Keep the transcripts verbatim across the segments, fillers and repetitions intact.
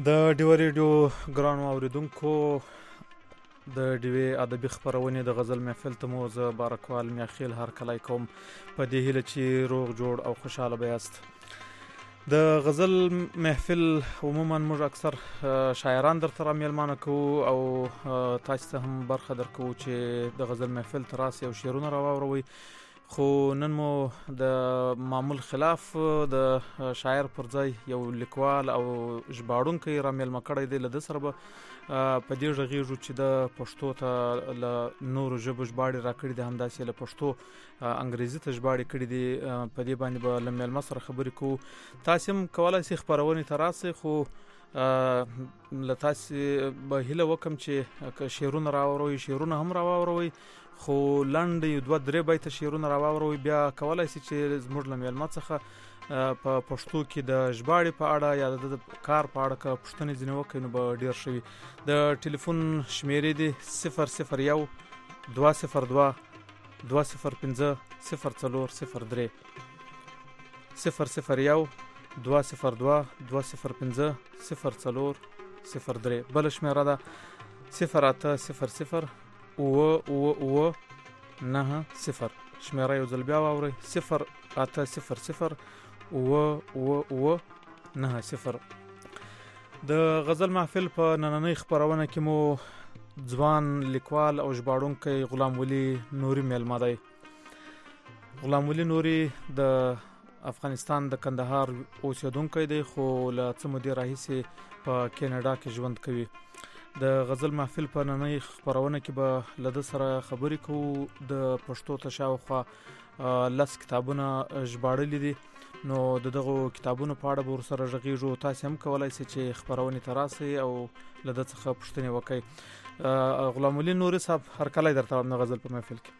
د ډیوه ریډیو ګرانو اوریدونکو د ډیوې ادبي خپرونې د غزل محفل ته مو زه بارکوال میاخیل هرکلی کوم په دې هیله چې روغ جوړ او خوشحاله به یاست. د غزل محفل عموما موږ اکثر شاعران درته را میلمانه کوو او تاسو ته هم برخه درکوو چې د غزل محفل ته راسئ او شعرونه را واوروئ. خو نن مو د معمول خلاف د شاعر پر ځای یو لیکوال او ژباړونکی را میلمه کړی دی. له ده سره به په دې غږیږو چې د پښتو ته له نورو ژبو ژباړې را کړي دي، همداسې له پښتو انګریزي ته ژباړې کړي دي. په دې باندې به له میلمه سره خبرې کوو. تاسې هم کولی شئ خپرونې ته راسئ، خو له تاسې به هیله وکړم چې که شعرونه را واوروئ شعرونه هم را واوروئ، خو لنډ یو دوه درې بیته شعرونه را واوروئ. بیا کولی شئ چې زموږ له میلمه څخه په پښتو کې د ژباړې په اړه یا د کار په اړه که پوښتنې ځینې وکړئ نو به ډېر ښه وي. د ټلیفون شمیرې دي صفر صفر یو دوه صفر دوه دوه صفر پنځه صفر څلور صفر درې صفر صفر یو دوه صفر دوه دوه صفر پنځه صفر څلور صفر درې. بله شمیره ده صفر اته صفر صفر اوه اوه اوه نهه صفر. شمیره یو ځل بیا واورئ صفر اته صفر صفر اوه اوه اوه نهه صفر. د غزل محفل په نننۍ خپرونه کې مو ځوان لیکوال او ژباړونکی غلام ولی نوري میلمه دی. غلام ولی نوري د افغانستان د کندهار اوسیدونکی دی، خو له څه مودې راهیسې په کینیډا کې ژوند کوي. د غزل محفل په نننۍ خپرونه کې به له ده سره خبرې کوو. د پښتو ته شاوخوا لس کتابونه ژباړلي دي، نو د دغو کتابونو په اړه به ورسره غږیږو. تاسې هم کولی شئ چې خپرونې ته راسئ او له ده څخه پوښتنې وکړئ. غلام ولی نوري صاحب هرکلی درته وایم د غزل په محفل کې.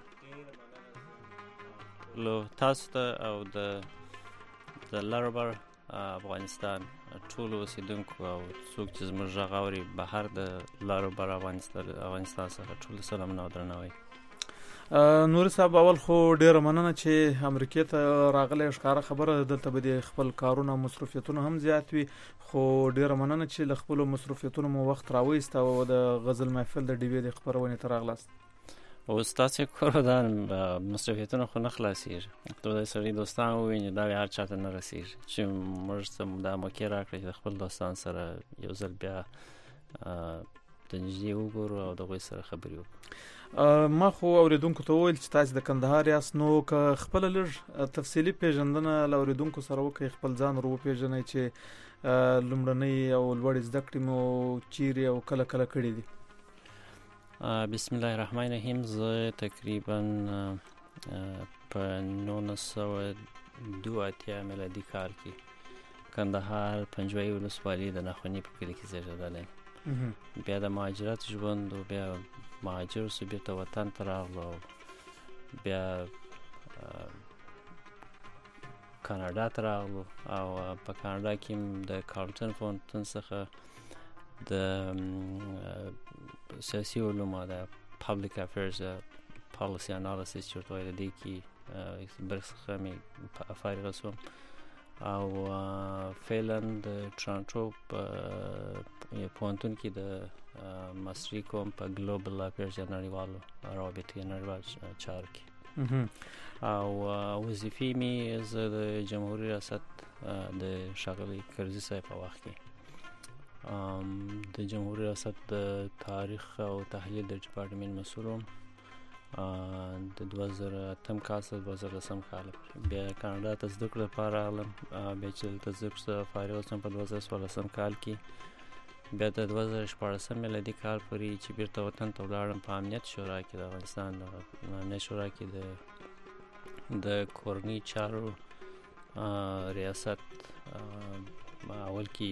لو تاسو ته او د د لربر افغانستان ټولو اوسیدونکو او څوک چې زموږ غږ اوري بهر د لربر افغانستان افغانستان څخه ټولو سلامونه او درناوی. نوري صاحب اول خو ډیره مننه چې امریکې ته راغلی. ښکاره خبره دلته به د خپل کارونه مصروفیتونه هم زیات وي، خو ډیره مننه چې له خپلو مصروفیتونو مو وخت راوایست او د غزل محفل د ډیوې د خپرونې ته راغلاست. اوس تاسې کورو دا مصروفیتونه خو نه خلاصېږي. تو د سړي دوستان وویني دا هر چا ته نه رسېږي چې موږ ته دا موقع راکړه چې د خپل دوستان سره یو ځل بیا د نږدې وګورو او د هغوی سره خبرې وکړو. ما خو اوریدونکو ته وویل چې تاسې د کندهار یاست، نو که خپله لږ تفصیلي پیژندنه له اوریدونکو سره وکړئ، خپل ځان ور وپېژنئ چې لومړنۍ او لوړې زده کړې مو چیرې او کله کله کړې دي. بسم الله الرحمن الرحیم. زه تقریبا په نولس سوه دوه اتیا میلادي کال کې کندهار پنجوایي ولسوالي د ناخوني په کلي کې زیږېدلی. بیا د مهاجرت ژوند و بیا مهاجر شو، بیرته وطن ته راغلو، بیا کاناډا ته راغلو او په کاناډا کې د کارلټن پوهنتون څخه د سیاسي علومو د پبلیک افیرز پالیسي انالیسیس چې ورته وایي د دې کې برخې څخه مې فارغه شوم او فعلا د ټورانټو په پوهنتون کې د ماستري کوم په ګلوبل افیرز یا نړیوالو روابطو یا نړیوال چارو کې او وظیفې مې زه د جمهوري ریاست د ښاغلي کرزي صاحب په وخت کې د جمهوري ریاست د تاریخ او تحلیل د ډپارټمنټ مسؤل وم د دوه زره اتم کال څخه دوه زره لسم کال. بیا کاناډا ته زده کړو لپاره راغلم، بیا چې دلته زده کړو فارغ شوم په دوه زره څوارلسم کال کې. بیا د دوه زره شپاړسم میلادي کال پورې چې بیرته وطن ته ولاړم په امنیت شورا کې د افغانستان د امنیت شورا کې د د کورني چارو ریاست اول کې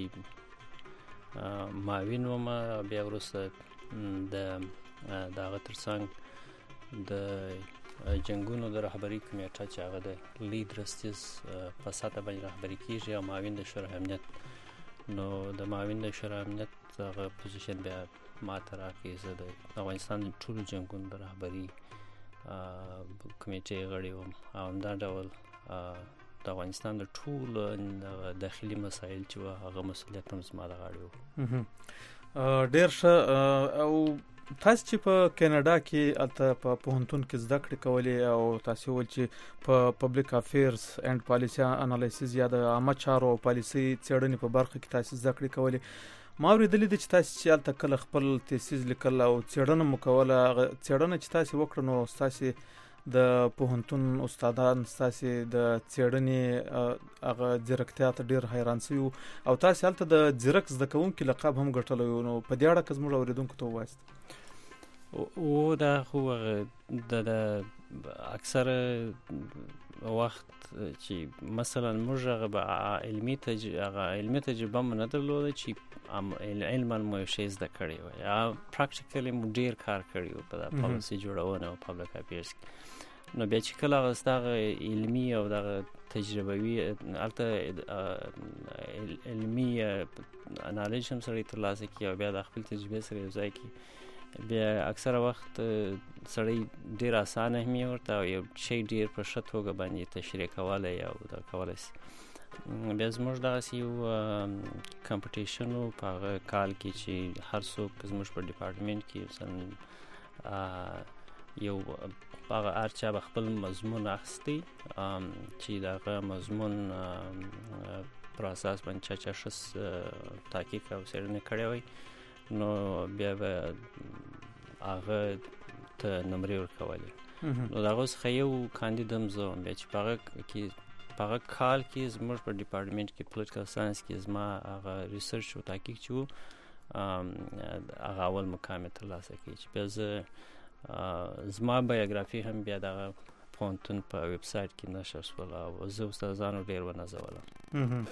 معاون وم، بیا وروسته د هغه تر څنګ د جنګونو د رهبري کمیټه چې هغه د لید رستیز په سطحه باندې رهبري کېږي او معاون د شورای امنیت، نو د معاون د شورای امنیت هغه پوزیشن بیا ما ته راکړی. زه د افغانستان ټولو جنګونو د رهبري کمیټې غړی وم او همدا ډول د افغانستان د ټولو داخلي مسایل چې وو هغه مسؤلیت هم زما د غاړې وو. ډېر ښه. او تاسو چې په کینیډا کې الته په پوهنتون کې زده کړې کولې او تاسو ول چې په پبلک افیرز اینڈ پالیسی انالیسیس یا د عامه چارو او پالیسی څېړنې په برخه کې تاسو زده کړې کولې، ما اورېدلې ده چې تاسو چې الته کله خپل تیسیس لیکل او څېړنه مو کوله، هغه څېړنه چې تاسو وکړه نو تاسو د پوهنتون استادان تاسو د څېړنې هغه ځیرکتیا ته ډېر حیران شوي او تاسو هلته د ځیرک زده کوونکي لقب هم ګټلی و. نو په دې اړه که زموږ اورېدونکو ته ووایاست. و دا خو د اکثره وخت چې مثلا موږ هغه علمي هغه علمي تجربه مو نه درلوده چې علما مو یو شی زده کړی وای یا پراکټیکلی مو ډېر کار کړی و په پالیسي جوړونه او پبلک افیرز کې. نو بیا چې کله هغه ستاسو علمي او دغه تجربوي هلته علمي نالج هم سړی ترلاسه کړي او بیا د خپل تجربې سره یو ځای کړي، بیا اکثره وخت سړی ډېر اسانه هم یې ورته او یو شی ډېر په ښه توګه باندې تشریح کولی او دا کولی شي. بیا زموږ دغسې یو کمپټیشن و په هغه کال کې چې هر څوک زموږ په ډپارټمنټ کې مثلا یو هغه هر چا به خپل مضمون اخیستی چې د هغه مضمون پر اساس باندې چا چا ښه تحقیق او څېړنې کړې وی نو بیا به هغه ته نمرې ورکولې. نو د هغو څخه یو کاندید هم زه وم. بیا چې په هغه کې په هغه کال کې زموږ په ډپارټمنټ کې پولیټیکل ساینس کې زما هغه ریسرچ او تحقیق چې و هغه اول مقام یې ترلاسه کړي چې بیا زه زما بایوګرافي هم بیا دغه پوهنتون په ویب سایټ کې نشر شوله او زه استادانو ډېر ونازولم.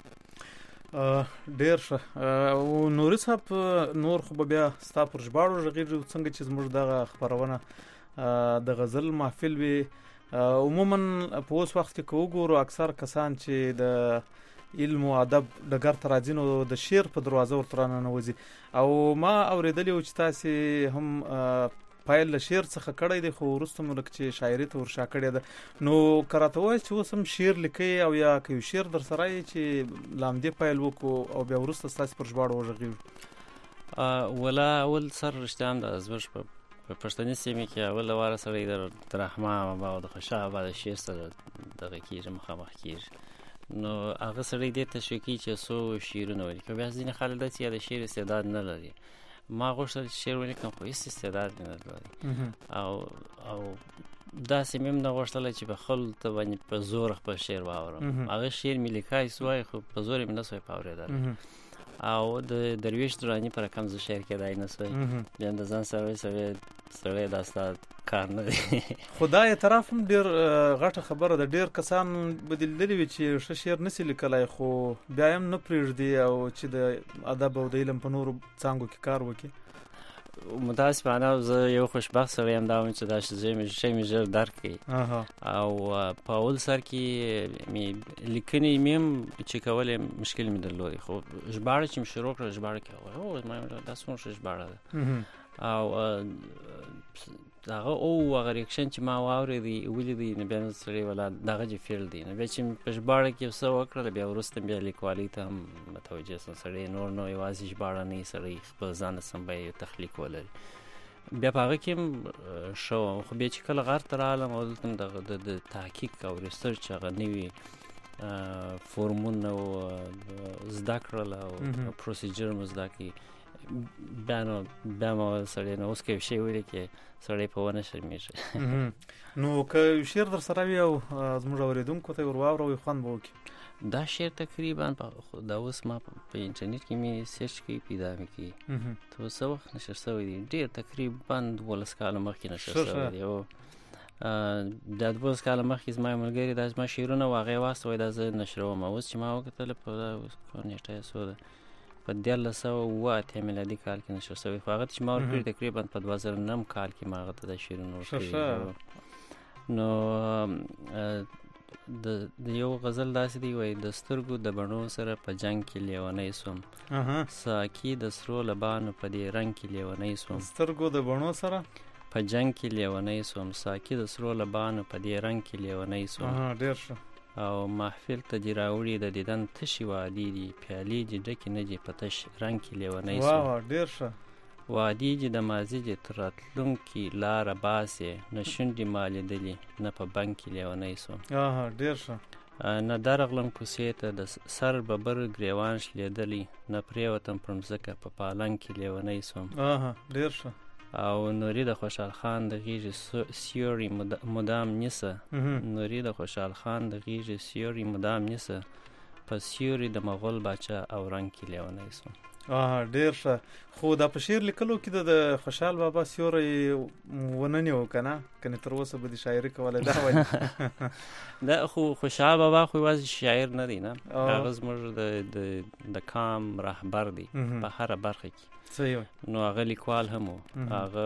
ډېر ښه. او نوري صاحب نور خو به بیا ستا پر ژباړو غږېږو څنګه چې زموږ دغه خپرونه د غزل محفل وي. عموما په اوس وخت کې که وګورو اکثر کسان چې د علم او ادب ډګر ته راځي نو د شعر په دروازه ورته راننوځي او ما اورېدلي و چې تاسې هم پایل له شعر څخه کړی دی خو وروسته مو لکه چې شاعري ته ورشا کړې ده. نو که راته ووایاست چې اوس هم شعر لیکئ او یا که یو شعر در سره یې چې له همدې پیل وکړو او بیا وروسته ستاسې پر ژباړو وغږېږو؟ ولا اول سر رښتیا هم د زموږ په پښتني سیمې کې اول واره سړی د رحمان بابا او د خوشحال بابا د شعر سره دغه کېږي مخامخ کېږي نو هغه سړی دې تشویق کوي چې څو شعرونه ولیکي. بیا ځینې خلک داسې یا د شعر استعداد نه لري. ما غوښتل چې شعر ولیکم خو هېڅ استعداد مې نه لري او او داسې مې هم نه غوښتله چې په خلکو ته باندې په زور خپل شعر واورم. هغه شعر مې لیکای سوای خو په زور مې نه سوای په اورېدلی او د درویش دراني په رقم زه شعر کېدای نه سوای. بیا د ځان سره سړی سړی دا ستا کار نه دی. خو دا اعتراف هم ډېر غټه خبره ده. ډېر کسان به دې لیدلي وي چې ښه شعر نسي لیکلی خو بیا هم نه پرېږدي او چې د ادب او د علم په نورو څانګو کې کار وکړي. متاسفانه زه یو خوشبخت سړی هم دا وم چې دا شی مې ژر درک کړي او په اول سر کې مې لیکنې مې هم چې کولې مشکل مې درلودی خو ژباړه چې مې شروع کړه ژباړه کې او دا څومره ښه ژباړه ده او هغه او هغه ریاکشن چې ما واورېدی ولیدی نو بیا مې سړی ولا دغه چې فیل دی نو بیا چې په ژباړه کې یو څه وکړل بیا وروسته بیا لیکوالۍ ته هم متوجه شوم. سړی نور نو یوازې ژباړه نه سړی خپل ځان سمبای تخلیق ولري. بیا په هغه کې هم ښه وم خو بیا چې کله غر ته راغلم او دلته دغه د تحقیق او ریسرچ هغه نوي فورمونه زده کړل او پروسیجر مو زده کړي بیا نو بیا ما سړی نو اوس که یو شی ولیکي سړی په ونه شرمېږي. نو که یو شعر در سره وي او زموږ اورېدونکو ته یې ور واوروئ خوند به وکړي. دا شعر تقریبا دا اوس ما په انټرنیټ کې مې سرچ کوي پیدا مې کوي ته څه وخت نشر شوی دی ډېر تقریبا دولس کاله مخکې نشر شوی دی او دا دولس کاله مخکې زما یو ملګري دا زما شعرونه و هغه یې واستوی دا زه نشروم. اوس چې ما وکتله په نیټه یې څو ده په دیارلس سوه اووه اتیا میلادي کال کې نشر شوی خو هغه ته چې ما ورکړي تقریبا په دوه زره نهم کال کې ما هغه ته دا شعرونه ورکړي. نو د یو غزل داسې دی وایي د سترګو د بڼو سره په جنګ کې لیونی سوم ساقي د سرو لبانو په دې رنګ کې لیونی سوم. سترګو د بڼو سره په جنګ کې لیونی سوم ساقي د سرو لبانو په دې رنګ کې لیونی سوم. ډېر ښه. او محفل ته دې راوړي د دیدن تشي وعدې دي پیالې دې ډکې نه دي په تش رنګ کې لیونی سو واه ډېر ښه وعدې دې د ماضي دې تر راتلونکي لاره باسې نه شونډې ما لیدلي نه په بنګ کې لیونی سو آها ډېر ښه نه درغلم کوڅې ته د سر ببر ګریوان شلېدلی نه پرېوتم پر مځکه په پالنګ کې لیونی سوم آها ډېر ښه او نوري د خوشحال خان د غیږې سیوري مدام نیسه نوري د خوشحال خان د غیږې سیوري مدام نیسه په سیوري د مغول باچا او رنګ کې لیونی سوم آها ډېر ښه خو دا په شعر لیکلو کې د خوشحال بابا سیوری ونه نیو که نه کنې تر اوسه به دې شاعري کولی دا وایي دا خو خوشحال بابا خو یوازې شاعر نه دی نه هغه زموږ د کام رهبر دی په هره برخه کې نو هغه لیکوال هم و هغه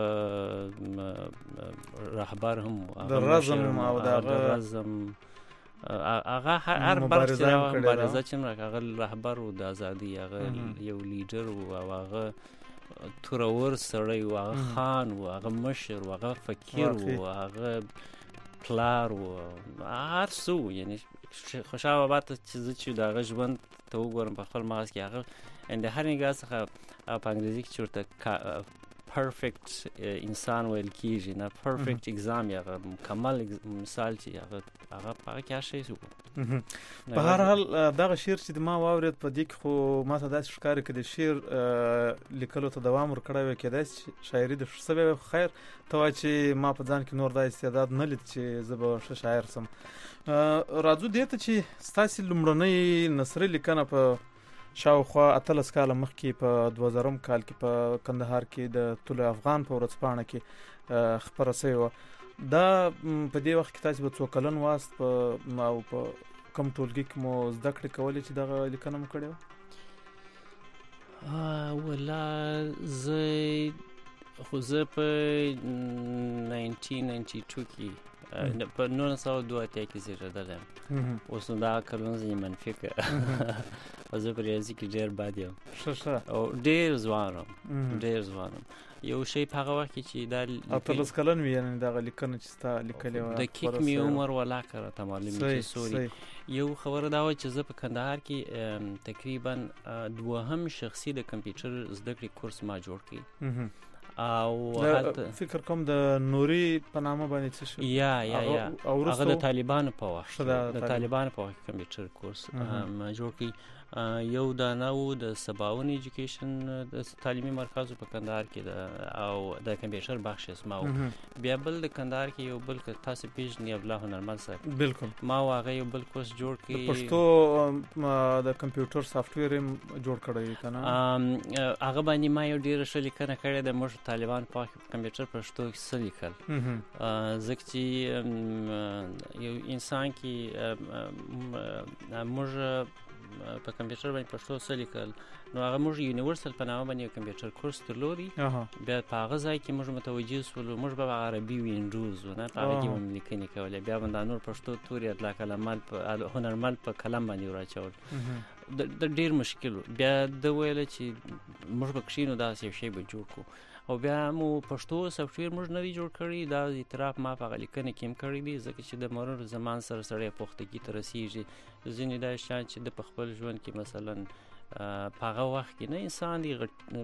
رهبر هم و د رزم او د رزم هغه هر برخه مبارزه چې موږ هغه رهبر و د ازادي هغه یو لیډر و او هغه تورور سړی و هغه خان و هغه مشر و هغه فقیر و هغه پلار و هر څه یعنی خوشحال بابا ته چې زه چې د هغه ژوند ته وګورم په خپل مغز کې هغه د هر نګاه څخه په انګریزي کې چې ورته پرفیکټ انسان ویل کېږي نه پرفیکټ اگزام هغه مکمل مثال چې هغه هغه په هغه کې هر شی په هر حال دغه شعر چې ما واورېد په دې کې خو ما ته داسې ښکاري که د شعر لیکلو ته دوام ورکړی وی کېدای شي شاعري د ښه سوی وی خیر ته وایې چې ما په ځان کې نور دا استعداد نه لید چې زه به ښه شاعر سم راځو دې ته چې ستاسې لومړنۍ نثري لیکنه په شاوخوا اتلس کاله مخکې په دوه زرم کال کې په کندهار کې د طلوع افغان په ورځپاڼه کې خپره سوې وه دا په دې وخت کې تاسې به څو کلن واست په او په کوم ټولګي کې مو زده کړې کولې چې دغه لیکنه مو کړې وه؟ والله زه خو زه په ناینټین ناینټي ټو کې په نولس سوه دوه اتیا کې زیږېدلی یم اوس نو دغه کلونه ځینې منفي کړه او زه په ریاضي کې ډېر بد یم او ډېر ځوان یم ډېر ځوان یم یو شی په هغه وخت کې چې دا اتلس کلن وي یعنې دغه لیکنه چې ستا لیکلې وه دقیق مې عمر ولاکه راته معلوم چې سوري یو خبره دا وه چې زه په کندهار کې تقریبا دوهم شخصي د کمپیوټر زده کړې کورس ما جوړ کړی او فکر کوم د نوري په نامه باندې څه شو یا یا یا هغه د طالبانو په وخت د طالبانو په وخت کمپیوټر کورس ما جوړ کړی یو دا نو د سباون ایجوکیشن د تعلیمي مرکز په کندهار کې او د کمپیوټر بخش اسمه بیا بل د کندهار کې یو بل تاسو پیژنې الله هنرمند صاحب بالکل ما واغه یو بل کورس جوړ کړی پښتو د کمپیوټر سافټویر جوړ کړی کنه هغه باندې ما یو ډیر ښه لیکنه کړې د موږ طالبان په کمپیوټر پښتو کې څه لیکل ځکه چې یو انسان کې موږ په کمپیوټر باندې پښتو څه لیکل نو هغه موږ یونیورسل په نامه باندې یو کمپیوټر کورس درلودی بیا په هغه ځای کې موږ متوجه شولو موږ به عربي وینډوز نه په هغه کې هم لیکنې کولې بیا به دا نور پښتو توري ادلا کلمات په هنرمل په قلم باندې وراچول د ډېر مشکل بیا د ویل چې موږ به کښینو داسې یو شی به جوړ کړو او بیا مو پښتو سافټویر موږ نوی جوړ کړی دا اعتراف ما په هغه لیکنه کې هم کړی دی ځکه چې د مرور زمان سره سړی پختګي ته رسیږي ځینې دا شیان چې د په خپل ژوند کې مثلا په هغه وخت کې نه انسان دی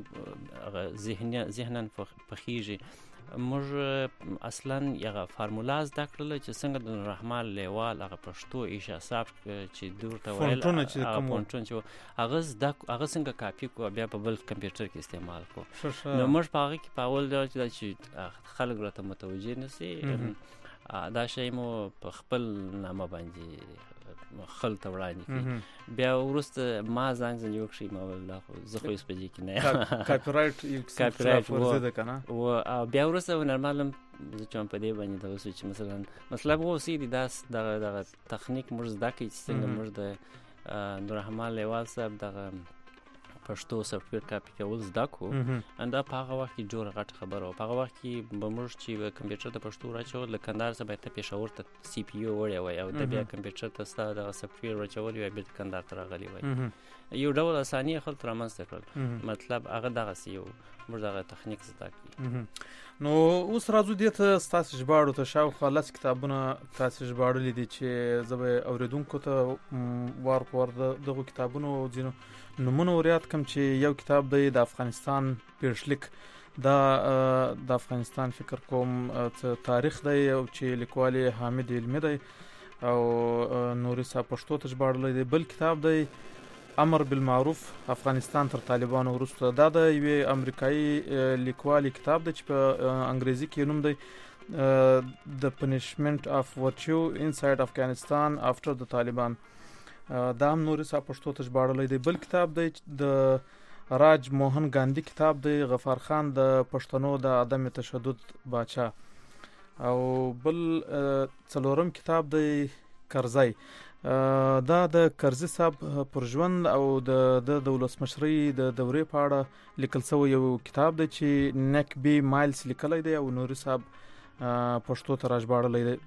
ذهنا پخیږي موږ اصلا یغه فارمولا زده کړل چې څنګه د رحمان لیوال هغه پښتو ایشا صاحب چې دور ته ویل هغه پونټون چې هغه زده هغه څنګه کاپی کو بیا په بل کمپیوټر کې استعمال کو نو موږ په هغه کې په اول ډول چې خلک راته متوجه نشي دا شی مو په خپل نامه باندې خل ته وړاندې کړي بیا وروسته ما ځان ځان یو کښې ما ویل خو زه خو اوس په دې کې نه یم کاپي رایټ و بیا وروسته هنرمل هم زه چې په دې باندې دغه شو چې مثلا مطلب اوسې دي دا دغه تخنیک موږ زده کړي چې څنګه موږ د نوررحمان لیوال صاحب دغه پښتو سافټویر کاپی کول زده کړو اندا په هغه وخت کې جوړه غټ خبره وه په هغه وخت کې به موږ چې کمپیوټر د پښتو راچول له کندهار څخه باید ته پېښور ته سی پی یو وړی وای او ته بیا کمپیوټر ته ستا دغه سافټویر راچول وای بیا کندهار ته راغلی وای یو ډول اساني خلک رامنځته کړل مطلب هغه دغسې یو موږ دغه تخنیک زده کړي. نو اوس راځو دې ته ستاسو ژباړو ته شاوخوا لس کتابونه تاسو ژباړلي دي چې زه به اوریدونکو ته وار په وار دغه کتابونو ځینو نومونه ور یاد کړم چې یو کتاب دی د افغانستان پیرشلیک، دا د افغانستان فکر کوم څه تاریخ دی او چې لیکوال حامد علمي دی او نوري صاحب پښتو ته ژباړلی دی. بل کتاب دی امر بالمعروف افغانستان تر طالبانو وروسته، دا د یوې امریکایي لیکوالي کتاب دی چې په انګریزي کې نوم دی The Punishment of Virtue Inside Afghanistan After the Taliban. دا هم نوري صاحب پښتو ته ژباړلی دی. بل کتاب دی د راج موهن ګاندھی کتاب دی غفار خان د پښتنو د عدم تشدد باچا، او بل څلورم کتاب دی کرزی، دا د کرزي صاحب پر ژوند او د د ولسمشرۍ د دورې په اړه لیکل شوی یو کتاب دی چې نیک بی مایلز لیکلی دی او نوري صاحب پښتو ته راژباړلی دی.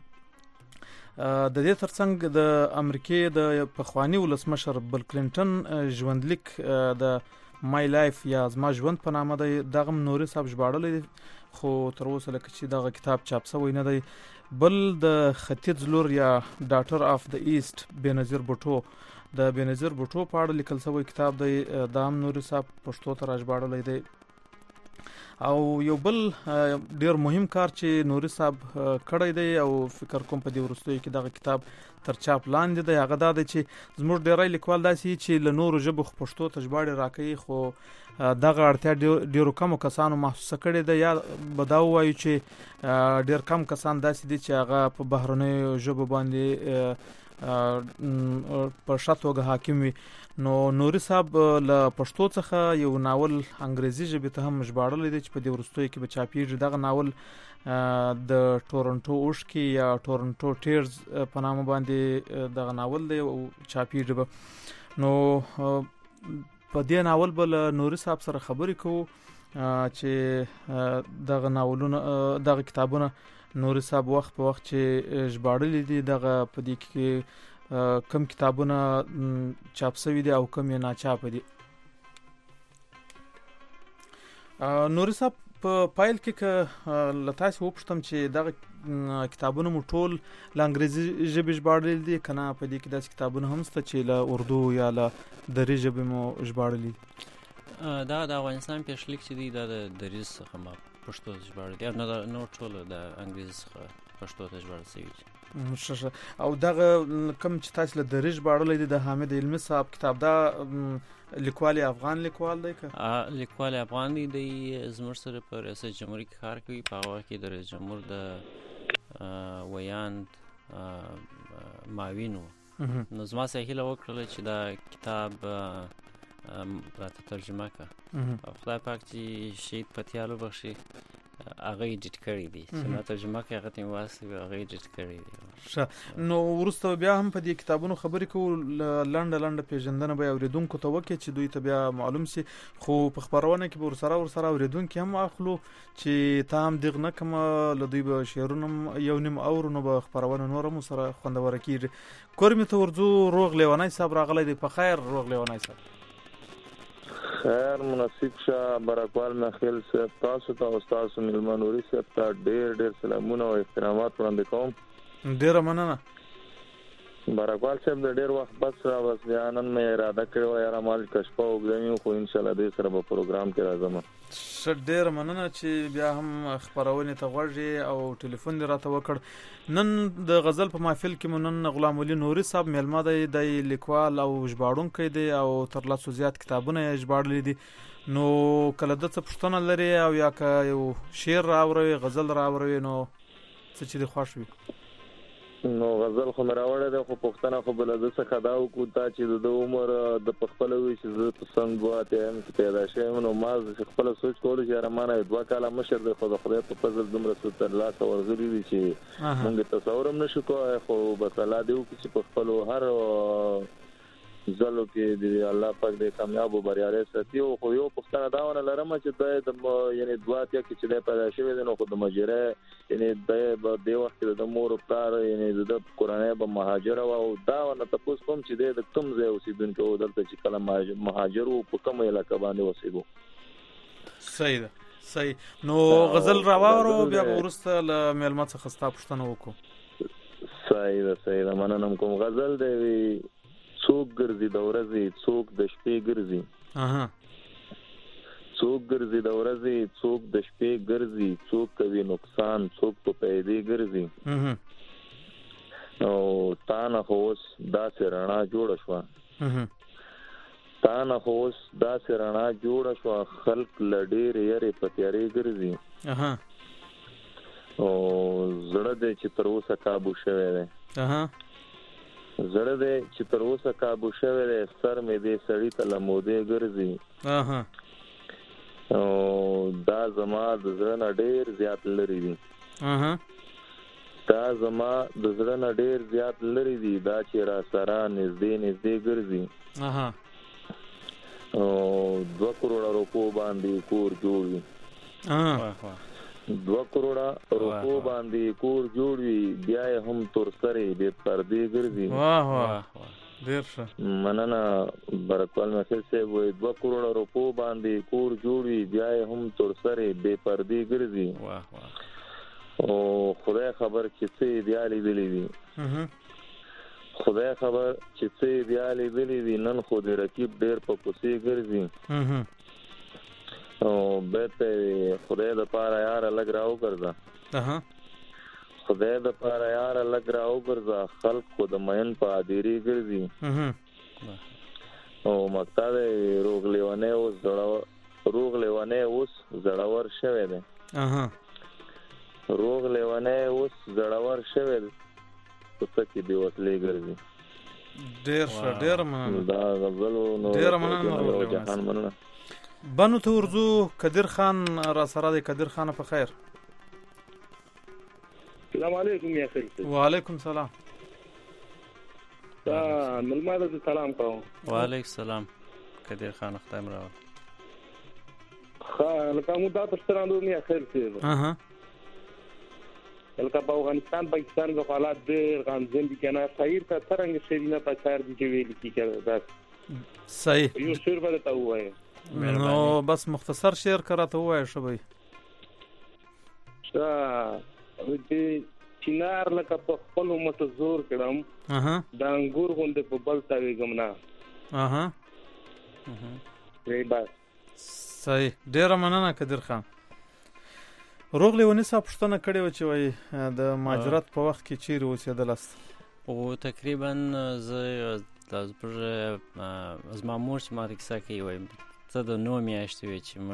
د دې ترڅنګ د امریکې د پخوانی ولسمشر بل کلینټن ژوندلیک د مای لایف یا زما ژوند په نامه دی، دغه نوري صاحب ژباړلی دی خو تر اوسه لکه چې دغه کتاب چاپ شوی نه دی. بل د ختیځ لور یا ډاټر اف د ایست بېنظیر بوټو، د بېنظیر بوټو په اړه لیکل شوی کتاب دی، دا هم نوري صاحب پښتو ته راژباړلی دی. او یو بل ډیر مهم کار چې نوري صاحب کړی دی او فکر کوم په دې وروستیو کې دغه کتاب تر چاپ لاندې دی، هغه دا دی چې زموږ ډیری لیکوال داسې چې له نورو ژبو پښتو ته ژباړې راکوي، خو دغه اړتیا ډیرو کمو کسانو محسوسه کړې ده، یا به دا ووایو چې ډیر کم کسان داسې دي چې هغه په بهرنیو ژبو باندې په ښه توګه حاکم وي. نو نوري صاحب له پښتو څخه یو ناول انګریزي ژبې ته هم ژباړلی دی چې په دې وروستیو کې به چاپیږي. دغه ناول د ټورنټو اوښکې یا ټورنټو ټیرز په نامه باندې دغه ناول دی او چاپیږي به. نو په دې ناول به له نوري صاحب سره خبرې کوو چې دغه ناولونه دغه کتابونه نوري صاحب وخت په وخت چې ژباړلی دي دغه په دې کې کم کتابونه چاپ شوي دي او کم یې ناچاپه دي. نوري صاحب په پایل کې که له تاسې وپوښتم چې دغه کتابونه مو ټول له انګریزي ژبې ژباړلي دي که نه په دې کې داسې کتابونه هم شته چې له اردو یا له دري ژبې مو ژباړلي دي؟ دا د افغانستان پیرشلیک چې دی دا د دریز څخه ما پښتو ته ژباړلی دی، نه نور ټول د انګریزي څخه پښتو ته ژباړل شوي دي. او دغه کوم چې تاسو له دري ژباړلی دی د حامد علمي صاحب کتاب، دا لیکوال افغان لیکوال دی که لیکوال افغان دی؟ دی زموږ سره په ریاست جمهوریت کې کار کوي، په هغه کې د رئیس جمهور د ویاند معاون و. نو زما سره هیله وکړله چې دا کتاب راته ترجمه کړه، خدای پاک چې شهید پتیال وبخښي هغه ایډیټ کړی دی چې ما ترجمه کړی، هغه ته مې واستوي هغه ایډیټ کړی دی. ښه، نو وروسته بیا هم په دې کتابونو خبرې کوو، لنډه لنډه پیژندنه به اورېدونکو ته وکړي چې دوی ته بیا معلوم شي، خو په خپرونه کې به ورسره ورسره اورېدونکي هم اخلو چې ته هم دغ نه کومه له دوی به شعرونه یو نیم اورو، نو به خپرونه نور هم سره خوندوره کېږي. کور مې ته ورځو. روغ لیونی صاحب راغلی دی، په خیر روغ لیونی صاحب؟ خیر مناسب شه، برکوال مخیل صاحب تاسو ته او تاسو مېلمه نوري صاحب ته ډېر ډېر سلامونه او احترامات وړاندې کوم. ډېره مننه. برکوال صاحب د ډېر وخت بس را بس بیا نن مې اراده کړې وه یاره مال کشپه اوږده خو انشاءالله دې سره به پروګرام کې راځم. ښه، ډېره مننه چې بیا هم خپرونې ته غوږ او ټلیفون دې راته وکړ. نن د غزل په محفل کې مو نن غلام علي نوري صاحب مېلمه دی، دی لیکوال او ژباړونکی دی او تر لسو زیات کتابونه یې ژباړلي دي. نو کله ده څه پوښتنه لري او یا که یو شعر راوروي غزل راوروي نو څه چې دې خوښ وي؟ نو غزل خو مې راوړی دی، خو پوښتنه خو به له ده څخه دا وکړو تا چې د ده عمر د په خپله وي چې زه په سن دوه اتیا یم کې پیدا شوی یم، نو ما خپله سوچ کولو چې یاره ما نه دوه کاله مشر دی، خو د خدای په فضل دومره څه تر لاسه ورغلي دي چې مونږ تصور هم نشو کولی، خو بس الله دې وکړي چې په خپلو هر ځلو کې د الله پاک دې کامیاب او بریالی ساتي. خو یو پوښتنه دا ونه لرم چې دی د یعنې دوه اتیا کې چې دی پیدا شوی دی نو خو د مجرۍ یعنې دی به دې وخت کې د مور پلار یعنې د ده کورنۍ به مهاجره وه، او دا ونه تپوس کوم چې دی د کوم ځای اوسېدونکی و دلته چې کله مهاجر و په کومه علاقه باندې اوسېدو؟ صحیح ده صحیح. نو غزل راوړو بیا ورسته له میلمه څخه ستا پوښتنه وکړو. صحیح ده صحیح ده مننه کوم. غزل دی څوک ګرځي د ورځې څوک د شپې ګرځي. اها څوک ګرځي د ورځې څوک د شپې ګرځي څوک کوي نقصان څوک په پیدې ګرځي. او تا نه خو اوس داسې رڼا جوړه شوه تا نه خو اوس داسې رڼا جوړه شوه خلک له ډېرې یرې په تیارې ګرځي. او زړه دی چې تر اوسه کابو شوی دی زړه دی چې تر اوسه کابو شوی دی سر مې دې سړي ته له مودې ګرځي. او دا زما د زړه نه ډېر زیات لري دي دا زما د زړه نه ډېر زیات لري دي دا چې را سره نږدې نږدې ګرځي. او دوه کروڑه روپو باندې کور جوړ وي دوه کروڑه روپو باندې کور جوړ وي بیا یې هم تر سرې بې پردې ګرځي. واه واه ډېر ښه مننه برکوال محفل صاحب. وایي دوه کروڑه روپو باندې کور جوړ وي بیا یې هم تر سرې بې پردې ګرځي. او خدای خبر چې څه بیا لیدلی دي خدای خبر چې څه بیا لیدلی دي نن خو د رقیب ډېر په کوڅې ګرځي. او بیرته خدای د پاره یاره لږ راوګرځه خدای د پاره یاره لږ راوګرځه خلک خو د مین په ادیرې ګرځي. او مقطع دی روغ لیونی اوس زړور روغ لیونی اوس زړور شوی دی روغ لیونی اوس زړور شوی دی په څه کې بې وسلې ګرځي. ډېر ښه ډېره مننه. دا غزل و ډېره مننه جهان مننه. بنو ته ورځو. کدیر خان را سره دی. کدیر خان په خیر. السلام علیکم یا خیر. وعلیکم سلام. دا ملماده ته سلام کوم. وعلیکم سلام کدیر خان ختم راو. خا لکه مو دا تاسو راندو یا خیر څه. اها لکه په افغانستان پاکستان کې حالات ډېر غمجن دي کنه. خیر ته څنګه شرینا په کار دي چې ویل کی کړه دا صحیح. یو شعر به ته وایي. نو بس مختصر شعر کراته وایي شوی. دا دې چینار لکه په خپل مت زور کړم دا انګور غوندې په بل تا ویګم نه. اها اها بس صحیح. ډېره مننه کدیر خان. روغ لیونی صاحب پوښتنه کړې وه چې وایي د مهاجرت په وخت کې چیرې اوسېدلاست؟ او تقریبا زه زما مور چې ما ته کیسه کوي وایي څه د نو میاشتې وې چې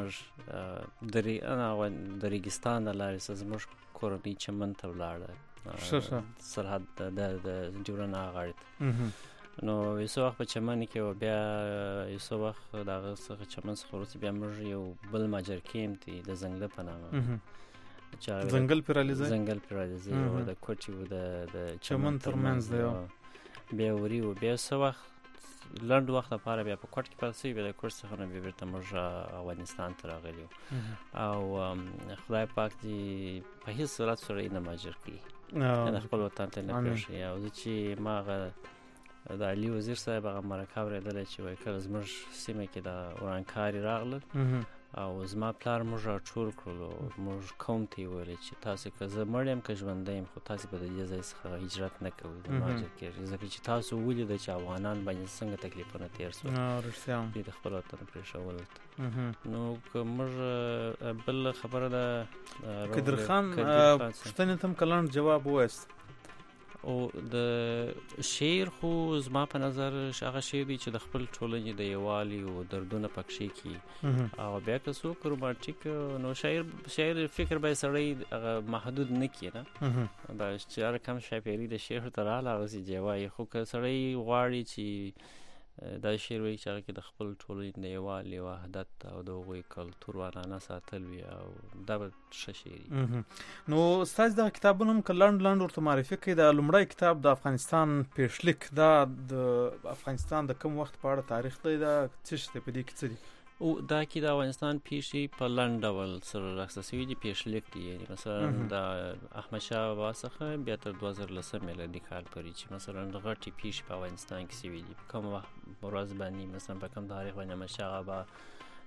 موږ د ریګستان د لارې څخه زموږ کورنۍ چمن ته ولاړه سرحد د ډیورنډ هغه غاړې ته. نو یو څه وخت په چمن کې وه بیا یو څه وخت د هغه څخه چمن څخه وروسته بیا موږ یو بل مهاجر کیمپ دی د ځنګله په نامه ځنګل پرالي ځای ځنګل پرالي ځای و د کوټې و د چمن ترمنځ دی. بیا وري و بیا څه وخت لنډ وخت لپاره بیا په کوټ کې پاتې شوي بیا د کوټ څخه نه بیا بېرته موږ افغانستان ته راغلي وو. او خدای پاک دې په هېڅ صورت سړی نه مهاجر کړي د خپل وطن ته نه پرېږدي. او زه چې ما هغه د علي وزیر صاحب هغه مرکه اورېدلی چې وایي کله زموږ سیمه کې د ورانکاري راغلل او زما پلار موږ راټول کړلو موږ قوم ته یې ویلې چې تاسو که زه مړ یم که ژوندی یم خو تاسې به د دې ځای څخه هجرت نه کوئ د مهاجر کېږئ ځکه چې تاسو ولیده چې افغانان باندې څنګه تکلیفونه تېر شول دوی د خپل وطن پرېښولو ته. نو که موږ بل خبره ده کدیر خان پوښتنې ته هم که لنډ جواب ووایست. او د شعر خو زما په نظر هغه شعر دی چې د خپل ټولنې د یووالي او دردونه پکښې کړي. او بیا که څوک رومانټیک نو شاعر شاعر فکر به سړی هغه محدود نه کړي نه دا چې هر کم شاعري د شعر ته راغله هغسې جای وایي. خو که سړی غواړي چې دا شعر وایي چې هغه کې د خپل ټولنې د یووالي وحدت او د هغوی کلتور عنعنه ساتل وي او دا به ښه شعر. نو ستاسې دغه کتابونه هم که لنډ لنډ ورته معرفي کړئ. د لومړی کتاب د افغانستان پیشلیک دا د افغانستان د کوم وخت په اړه تاریخ دی دا څه شی دی په دې کې څه دي؟ او دا کې د افغانستان پیښې په لنډ ډول سره راخیستل شوي دي پیشلیک دي. یعنې مثلا د احمدشاه بابا څخه بیا تر دوه زره لسم میلادي کال پورې چې مثلا غټې پیښې په افغانستان کې شوي دي په کوم وخت ورځ باندې مثلا په کوم تاریخ باندې احمدشاه بابا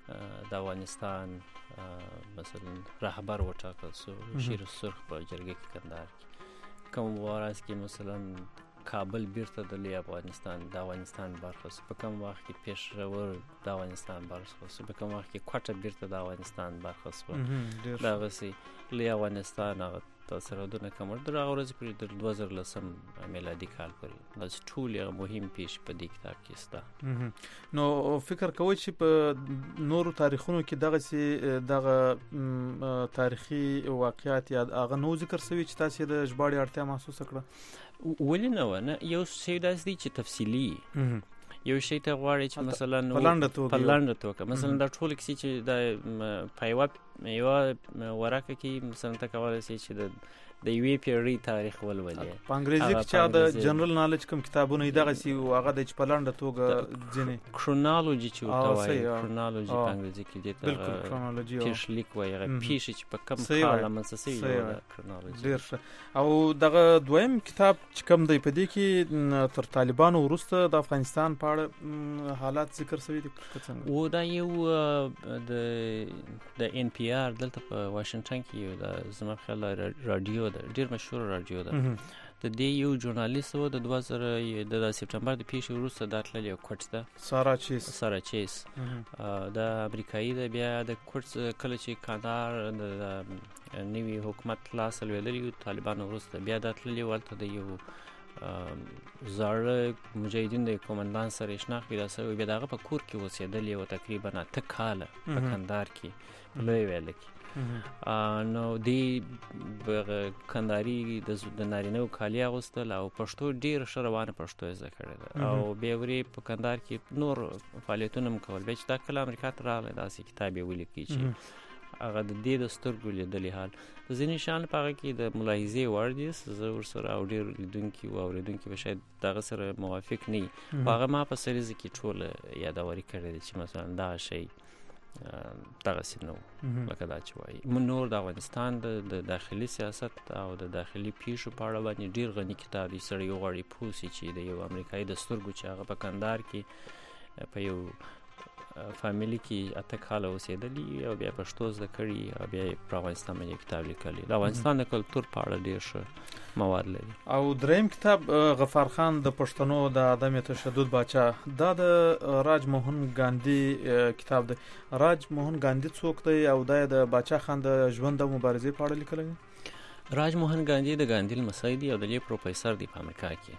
د افغانستان مثلا رهبر وټاکل شو شیر سرخ په جرګه کې کندهار کې کوم ورځ کې مثلا کابل بیرته د افغانستان د افغانستان برخه شو په کوم وخت کې پېښور د افغانستان برخه شو په کوم وخت کې کوټه بیرته د افغانستان برخه شو دا غسي ل افغانستان هغه سرحدونه کومر در هغه ورځ پرې د دوه زره لسم میلادي کال پورې دا ټول یو مهم پیش په دې کتاب کې ستا نو فکر کوئ چې په نورو تاریخونو کې دغه سي دغه تاریخي واقعیت یا هغه نو ذکر شوی چې تاسو د ژباړې اړتیا محسوس کړه ولې نه ونه یو څه داس دي چې تفصیلی یو شی ته غواړي چې مثلا پلانډ توګه مثلا دا ټول کسی چې د پایوا یو ورکه کې مثلا ته کولای شي چې د د یوې پیړۍ تاریخ ولولې په انګریزي کې چې د جنرال نالج کوم کتابونه دغه سی هغه د پلانډ توګه ځینې کرونالوجي چې وایي کرونالوجي په انګریزي کې دي بالکل کرونالوجي پیش لیک وایي هغه پیش چې په کوم حاله مسسي کرونالوجي ډیر او دغه دویم کتاب چې کوم دی په دې کې تر طالبانو وروسته د افغانستان په اړه حالات ذکر شوی دي څنګه و دا یو د د ان پی آر دلته په واشنگټن کې د زما خیال رادیو ډیر مشهور رادیو ده د دې یو ژورنالیست و د دوه زره د سپټمبر د پیښې وروسته د اتلل یو کوټ ده سارا چیس سارا چیس د امریکایي د بیا د کوټ کله چې کندهار د نوی حکومت لاس لویدلی طالبان وروسته بیا د اتلل ولته د یو زاړه مجاهدین د کمانډان سره شناخت پیدا شوی بیا دغه په کور کې اوسېدل یو تقریبا اته کاله په کندهار کې لوی ویل کې نو دی کندهاري د نارینه کالي اغوستل او پښتو ډیر ښه روانه پښتو زده کړې ده او بیا وری په کندهار کې نور فعالیتونه هم کول بیا چې دا کله امریکا ته راغلی داسې کتاب یې ولیکي چې هغه د دې د سترګو لیدلې حال د ځینې شیان په هغه کې د ملاحظې وړ دي زه ورسره او ډېر لیدونکي او اورېدونکي به شاید دغه سره موافق نه وي خو هغه ما په سریزه کې ټوله یادوري کړې ده چې مثلا دغه شی دغسې نه و لکه دا چې وایي نور د افغانستان د داخلي سیاست او د داخلي پیښو په اړه باندې ډېر غني کتاب دی سړی وغواړي پوه شي چې د یو امریکایي د سترګو چې هغه په کندهار کې په یو فامیلی کې اته کاله اوسېدلی او بیا پښتو زده کړي او بیا په افغانستان باندې کتاب لیکلی د افغانستان د کلتور په اړه ډېر ښه مواد لري او دریم کتاب غفار خان د پښتنو د عدم تشدد باچا دا د راج موهن ګاندھی کتاب دی راج موهن ګاندھی څوک دی او دا د باچا خان د ژوند او مبارزې په اړه لیکلی دی راج موهن ګاندھی د ګاندھی لمسی دی او د دې پروفیسر دی په امریکا کې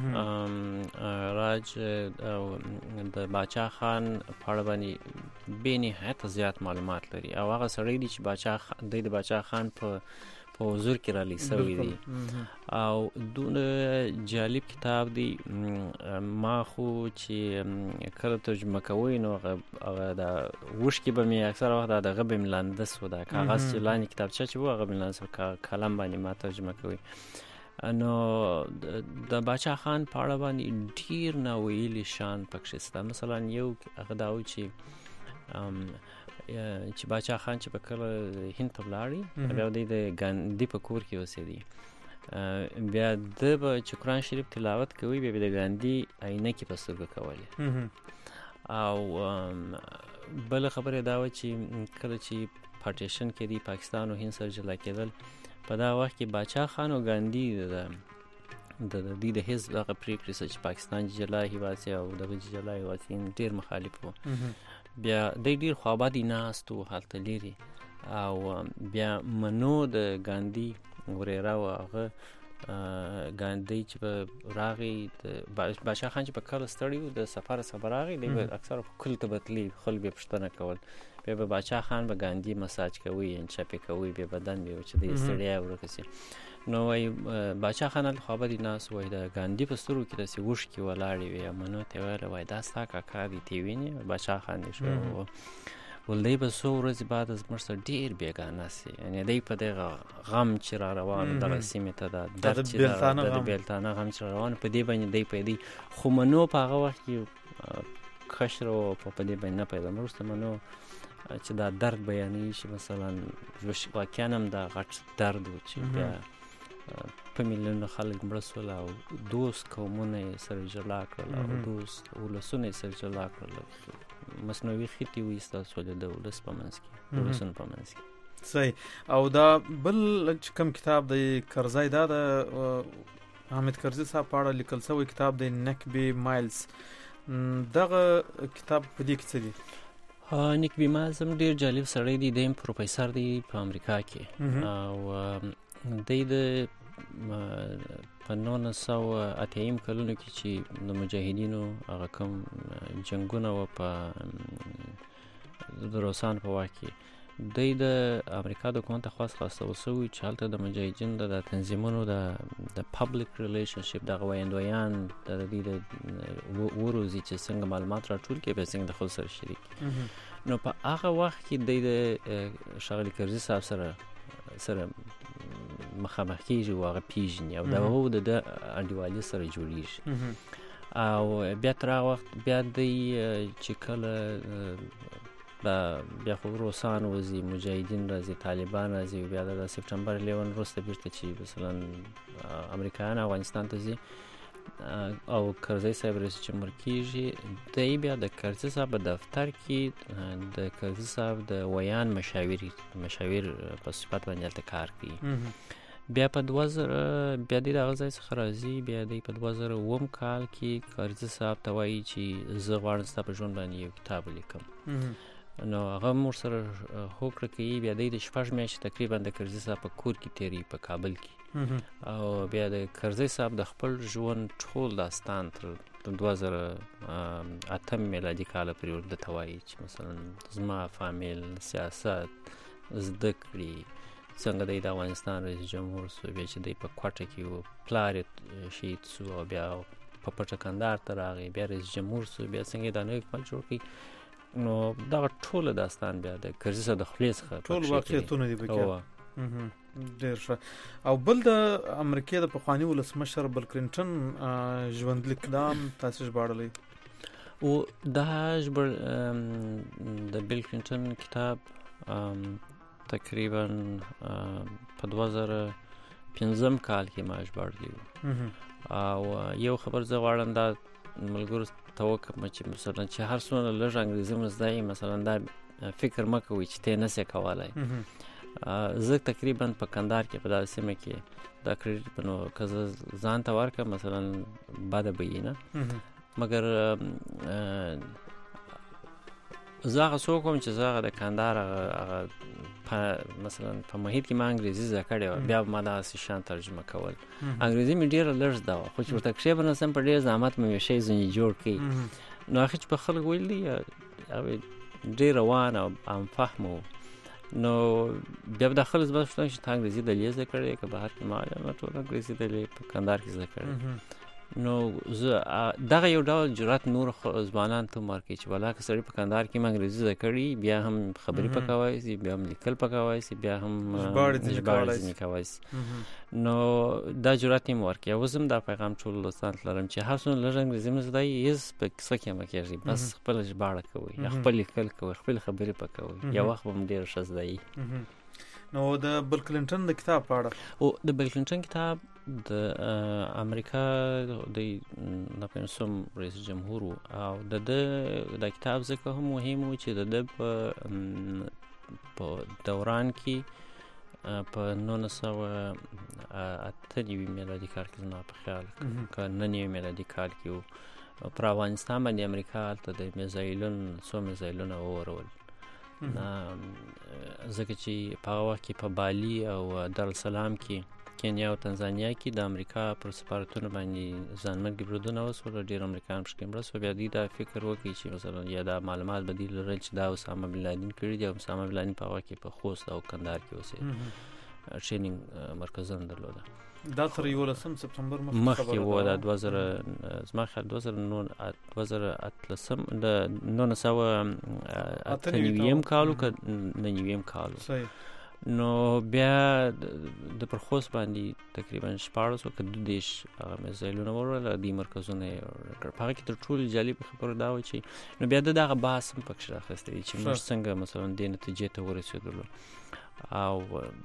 راج او د باچا خان په اړه باندې بې نهایت زیات معلومات لري او هغه سړی دی چې باچا د باچا خان په په حضور کې را لیسوي دي او دونه جالب کتاب دی ما خو چې کله ترجمه کوي نو هغه د وشکې به مې اکثر وخت دغه به مې لاندې سو دا کاغذ چې لاندې کتابچه چې و هغه به مې لاندې سو قلم باندې ما ترجمه کوي نو د باچا خان په اړه باندې ډیر ناویلي شان پکښې شته مثلا یو هغه دا و چې چې باچا خان چې په کله هند ته ولاړی بیا دی د ګاندھی په کور کې اوسېدی بیا د به چې قرآن شریف تلاوت کوي بیا د ګاندھی عینکې په سترګو کولې او بله خبره دا وه چې کله چې پارټیشن کې دی پاکستان او هند سره جلا کېدل په دا وخت کې باچا خان او ګاندھی د د دې د حزب هغه پریکړې سره چې پاکستان جلا هیواد شي او دغه جلا هیواد شي ډېر مخالف وو بیا د ډېر خوابادي ناست وو هلته لرې او بیا منو د ګاندھی ورېره و هغه ګاندھی چې په راغی د باچا خان چې په کله ستړی و د سفر څخه راغی دی به اکثر په کل ته بتلی خلک به پوښتنه کول بیا به باچا خان به ګاندھی مساج کوي یا چپې کوي بیا بدن بیا چې د ستړیا ورکه شي نو وایي باچا خان هلته خوابدي ناست وایي د ګاندھی په سترګو کې داسې اوښکې ولاړې وې یا منو ته ویله وایي دا ستا کاکا دی ته وینې باچا خان دی شو ول دی به څو ورځې بعد زموږ سره ډېر بېګانه سي یعنې دی په دغه غم چې را روان دغه سیمې ته د درد چې د بېلتانه غم چې را روان په دې باندې دی پوهېدی خو منو په هغه وخت کې کشر و په دې باندې نه پوهېدم وروسته منو چې دا درد بیانوي چې مثلا واقعا هم دا غټ درد و چې بیا په میلیونونه خلک مړه سول او دوست قومونه یې سره جلا کړل او دوست ولسونه یې سره جلا کړل مصنوعي خېټې وایسته سولې د ولس په منځ کې ولسونو په منځ کې. صحیح. او دا بل چې کوم کتاب د کرزی دا د حامد کرزی صاحب په اړه لیکل شوی کتاب د نکبی مایلز، دغه کتاب په دې کې څه دي؟ نکبی مایلز هم ډیر جالب سړی دی، دی پروفیسور دی په امریکا کې او دی د په نولس سوه اتیایم کلونو کې چې د مجاهدینو هغه کوم جنګونه و په د روسانو په واک کې، دی د امریکا د حکومت خاص خاصه وسوي چې هلته د مجاهدینو د تنظیمونو د د پبلک ریلیشنشپ دغه ویندویان د دې د وروزي چې څنګه معلومات راټول کړي به څنګه د خپل سره شریک. نو په هغه وخت کې دی د ښاغلي کرزي صاحب سره سره مخامخ کېږي او هغه پیژني او د هغو د انډیوالي سره جوړېږي او بیا تر هغه وخت بیا دی چې کله بیا خو روسان وځي، مجاهدین راځي، طالبان راځي، بیا د سپټمبر یازده وروسته بیرته چې مثلا امریکایان افغانستان ته ځي او کرزی صاحب رئیس جمهور کېږي، دی بیا د کرزي صاحب په دفتر کې د کرزي صاحب د ویان مشاور مشاور په صفت باندې هلته کار کوي. بیا په دوه زره بیا دی د هغه ځای څخه راځي، بیا دی په دوه زره اووم کال کې کرزي صاحب ته وایي چې زه غواړم ستا په ژوند باندې یو کتاب ولیکم. نو هغه مور سره هوکړه کوي، بیا دی د شپږ میاشتې تقریبا د کرزي صاحب په کور کې تیری په کابل کې او بیا د کرزي صاحب د خپل ژوند ټول داستان تر دوه زره اتم میلادي کال پورې ورته وایي چې مثلا زما فامیل، سیاست، زده کړې، څنګه دی د افغانستان رئیس جمهور سو، بیا چې دی په کوټه کې و پلار یې شهید سو او بیا په پټه کندهار ته راغی، بیا رئیس جمهور سو، بیا څنګه دا نوی حکومت جوړ کړي. نو دغه ټول داستان بیا د کرزي صاحب د خولې څخه ټول واقعیتونه دي پکې. ډېر ښه. او بل د امریکا د پخواني ولسمشر بل کلینټن ژوندلیک دا هم تاسو ژباړلی او دا ژباړ د بیل کلینټن کتاب تقریبا په دوه زره پنځم کال کې ما ژباړلی او یو خبر زه غواړم دا ملګرو ته وکړم چې مثلا چې هر څومره لږ انګریزي مو زده یې مثلا دا فکر مه کوئ چې ته یې نسې کولی. زه تقریبا په کندهار کې په دغه سیمه کې دا کریډیټ په نو که زه ځان ته ورکړم مثلا بده به یې نه، مګر زه هغه څوک وم چې زه هغه د کندهار هغه مثلا په محیط کې ما انګریزي زده کړې وه، بیا به ما دغسې شیان ترجمه کول. انګریزي مې ډېره لږ زده وه، خو چې ورته کښېنم په ډېر زحمت مې یو شی ځینې جوړ کړي. نو هغه چې په خلک ویل دي هغه ډېر روان او هم فهم و. نو بیا به دا خلک زما پوښتنه چې ته انګریزي دلې زده کړې که بهر کې؟ ما ما ټول انګریزي دلې په کندهار کې زده کړې. نو زه دغه یو ډول جرأت نور ځوانان ته ورکوي چې والا که سړي په کندهار کې هم انګریزي زده کړي، بیا هم خبرې په کولی شي، بیا هم لیکل په کولی شي، بیا هم ژباړې ځینې کولی شي. نو دا جرأت یې ورکوي. اوس هم دا پیغام ټولو دوستانو ته لرم چې هر څومره لږ انګریزي مو زده یې هېڅ په کیسه کې مه کېږئ، بس خپله ژباړه کوئ، خپل لیکل کوئ، خپلې خبرې په کوئ، یو وخت به هم ډېره ښه زده یي. نو د بل کلینټن د کتاب په اړه او د بل کلینټن کتاب د امریکا د ناپنسوم رئیس جمهور او د د کتاب ځکه هم مهم و چې د د په دوران کې په نولس سوه اته نوي میلادي کال کې زما په خیال که نه نوي میلادي کال کې و پر افغانستان باندې امریکا هلته د میزایلون څو میزایلونه وورول، ځکه چې په هغه وخت کې په بالي او دارالسلام کې کینیا او تنزانیا کې د امریکا پر سفارتونو باندې ځانمرګي بریدونه وسول، ډېر امریکایان پکې مړه سول. بیا دوی دا فکر وکړي چې مثلا یا دا معلومات به دوی لرل چې دا اسامه بن لادن کړي دي او اسامه بن لادن په هغه کې په خوست او کندهار کې اوسېده، ټریننګ مرکزونه درلوده. دا تر یولسم سپتمبر مخکې و، دا دوه زره زما خیال دوه زره دوه زره اتلسم د نولس سوه اته نویم کال و که نه نویم کال و. نو بیا د پر خوست باندې تقریبا شپاړس و که دوه دېرش هغه میزایلونه وورول، دوی مرکزونه یې کړل. په هغه کې تر ټولو جالبه خبره دا وه چې نو بیا د دغه بحث هم پکښې راخیستی دی چې موږ څنګه مثلا دې نتیجې ته ورسېدلو او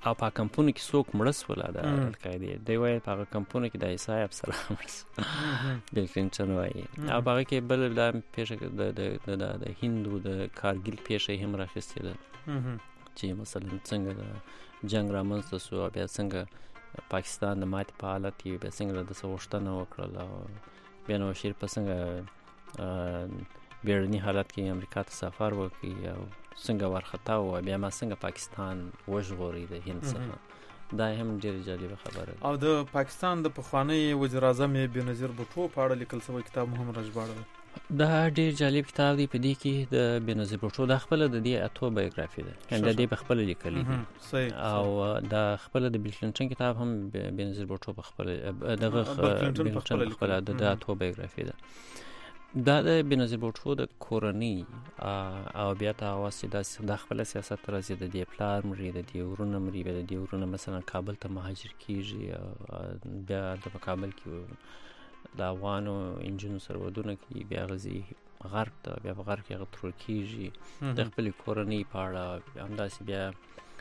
او په کمپونو کې څوک مړه سول د القاعده دی وایي په کمپونو کې د عیسی افسر مړه بل کلینټن وایي او هغه کې بل د پیښه د د د هندو د کارګل پیښه هم راخسته ده چې مثلا څنګه د جنگ رامنځته شو بیا څنګه پاکستان د ماتې په حالت کې بیا څنګه د سوښتنه وکړل او بیا نو شیر په څنګه بیرنی حالت کې امریکا ته سفر وکړي او څنګه ورختا و بیا ما څنګه پاکستان وژغوري د هند څخه دا هم ډېر جالب خبره او د پاکستان د پخوانی وزیر اعظم بېنظیر بوټو په اړه لیکل شوی کتاب هم راژباړل دا ډېر جالب کتاب دی په دې کې د بېنظیر بوټو د خپل د دې اتو بایوګرافي ده یعنی د دې په خپل لیکلي او د خپل د بیل کلینټن کتاب هم بېنظیر بوټو په خپل دغه بیل کلینټن په خپل د اتو بایوګرافي ده دا د بېنظیر بوټو د کورنۍ او بیا ته واسطه د خپل سیاست راځي د دې پلار مري د دې ورونه مري د دې ورونه مثلا کابل ته مهاجر کیږي بیا د کابل کې د افغانو انجنونو سره ودونه کوي بیا غزي غرب ته بیا په غرب کې هغه ترور کیږي د خپل کورنۍ په اړه همداسې بیا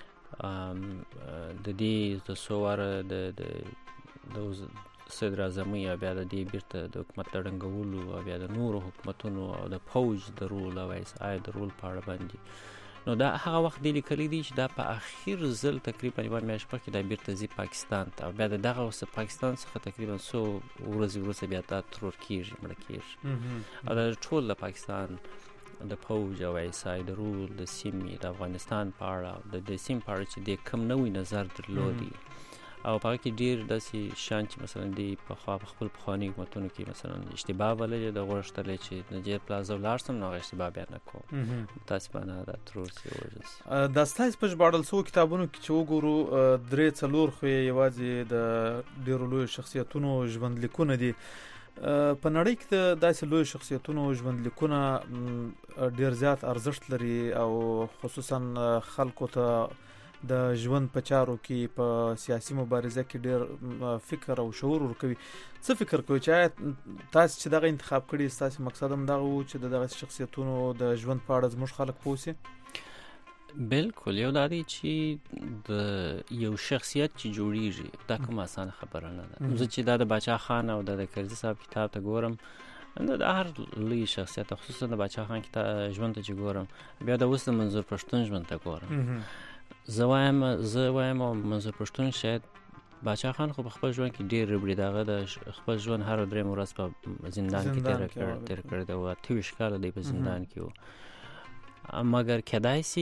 د دې د سواره د د صدر اعظمي او بیا د دې بیرته د حکومت ړنګولو او بیا د نورو حکومتونو او د فوج د رول او ایس آی د رول په اړه باندې نو دا هغه وخت دی لیکلی دی چې دا په اخیر ځل تقریبا یوه میاشت مخکې دا بیرته ځي پاکستان ته او بیا د دغه وسه پاکستان څخه تقریبا څو ورځې وروسته بیا دا ترور کېږي مړه کېږي او دا ټول د پاکستان د فوج او ایس آی د رول د سیمې د افغانستان په اړه د دې سیمې په اړه چې د کم نوی نظر درلودي او په هغه کې ډېر داسې شیان چې مثلا دی پخوا په خپل پخواني حکومتونو کې مثلا اشتباه بللې د غوښتلې چې د جیر پلازا ولاړ سم نو هغه اشتباه بیا نه کوم متاسفانه دا ترور سي وجه دا ستاسو په ژباړل څو کتابونو کې چې وګورو درې څلور خو یوازې د ډېرو لوی شخصیتونو ژوند لیکونه دي په نړۍ کې د داسې لوی شخصیتونو ژوند لیکونه ډېر زیات ارزښت لري او خصوصا خلکو ته د ژوند په چارو کې په سیاسي مبارزه کې ډېر فکر او شعور ورکوي. څه فکر کوي چې تاسو چې دغه انتخاب کړی تاسو مقصد هم دغه و چې دغه شخصیتونو د ژوند په اړه زموږ خلک پوه شي؟ بالکل یو دا دی چې د یو شخصیت چې جوړیږي دا کوم اسانه خبره نه ده. زه چې دا د باچا خان او د کرزي صاحب کتاب ته ګورم د هر لوی شخصیت خصوصا د باچا خان کتاب ژوند ته چې ګورم بیا د اوس د منظور پښتون ژوند ته ګورم زه وایم زه وایم منظور پښتون شاید باچا خان خو په خپل ژوند کې ډېر ربړي دغه د خپل ژوند هر درې ورځ په زندان کې تیر کړ تیر کړ دا و اتو شکاله دی په زندان کې و مګر کدای سي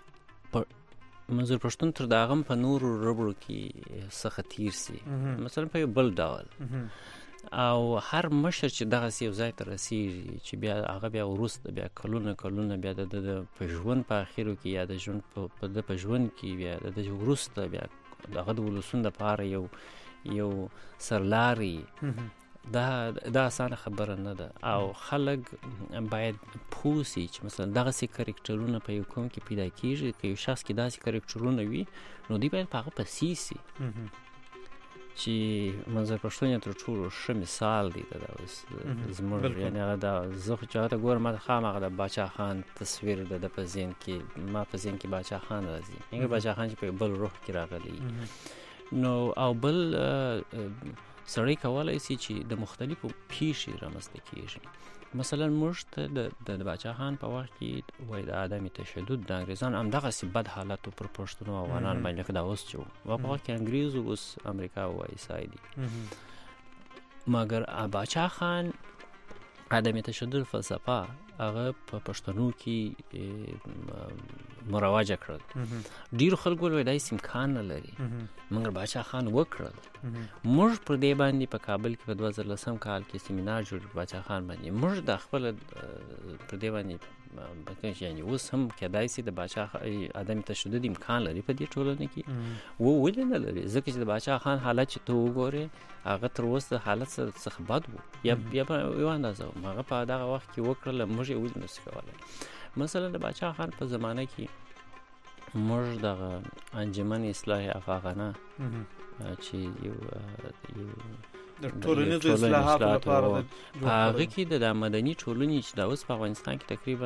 منظور پښتون تر داغم په نور ربړو کې څخه تیر سي مثلا په بل ډول او هر مشر چې دغه سی یو ځای ته رسیږي چې بیا هغه بیا وروسته بیا کلونه کلونه بیا د په ژوند په اخرو کې یا د ژوند په د په ژوند کې بیا د وروسته بیا دغه د ولسون لپاره یو یو سرلاري دا دا اسانه خبره نه ده او خلک باید پوسی چې مثلا دغه سي کریکټرونه په یو کوم کې پیدا کیږي که یو شخص کې داسې کریکټرونه وي نو دی باید په هغه پسې سي چې منظر پښتون تر ټولو ښه مثال دی دا زموږ یعنی هغه دا زه خو چې هغه ته ګورم ما خامخا د باچا خان تصویر د ده په ذهن کې ما په ذهن کې باچا خان راځي هغه باچا خان چې په بل روح کې راغلی نو او بل سړی کولی سي چې د مختلفو پیښې رامنځته کېږي مثلا موږ ته د باچا خان په وخت کې وایي د عدم تشدد د انګریزان همدغسې بد حالتو پر پښتنو او افغانان باندې لکه دا اوس چې و په وخت کې انګریز اوس امریکا او عیسی دي مګر باچا خان عدم تشدد فلسفه هغه په پښتنو کې مروجه کړل ډیرو خلکو ویل دا هیڅ امکان نه لري مګر باچا خان وکړل موږ پر دې باندې په کابل کې په دوه زره لسم کال کې سیمینار جوړ باچا خان باندې موږ د خپل پر دې باندې بکه یعنی اوس هم کېدای سي د باچا عدم تشدد امکان لري په دې ټولنه کې و ولې نه لري ځکه چې د باچا خان حالت چې ته وګورې هغه تر اوسه حالت څخه بد و یا یا یو اندازه هغه په دغه وخت کې وکړل موږ یې ولې نشو کولای مثلا د باچا خان په زمانه کې موږ د انجمن اصلاح افغانه چې یو یو د ټولنیزو اصلاحاتو لپاره هغه کې د مدني ټولنې چې د اوس په افغانستان کې تقریبا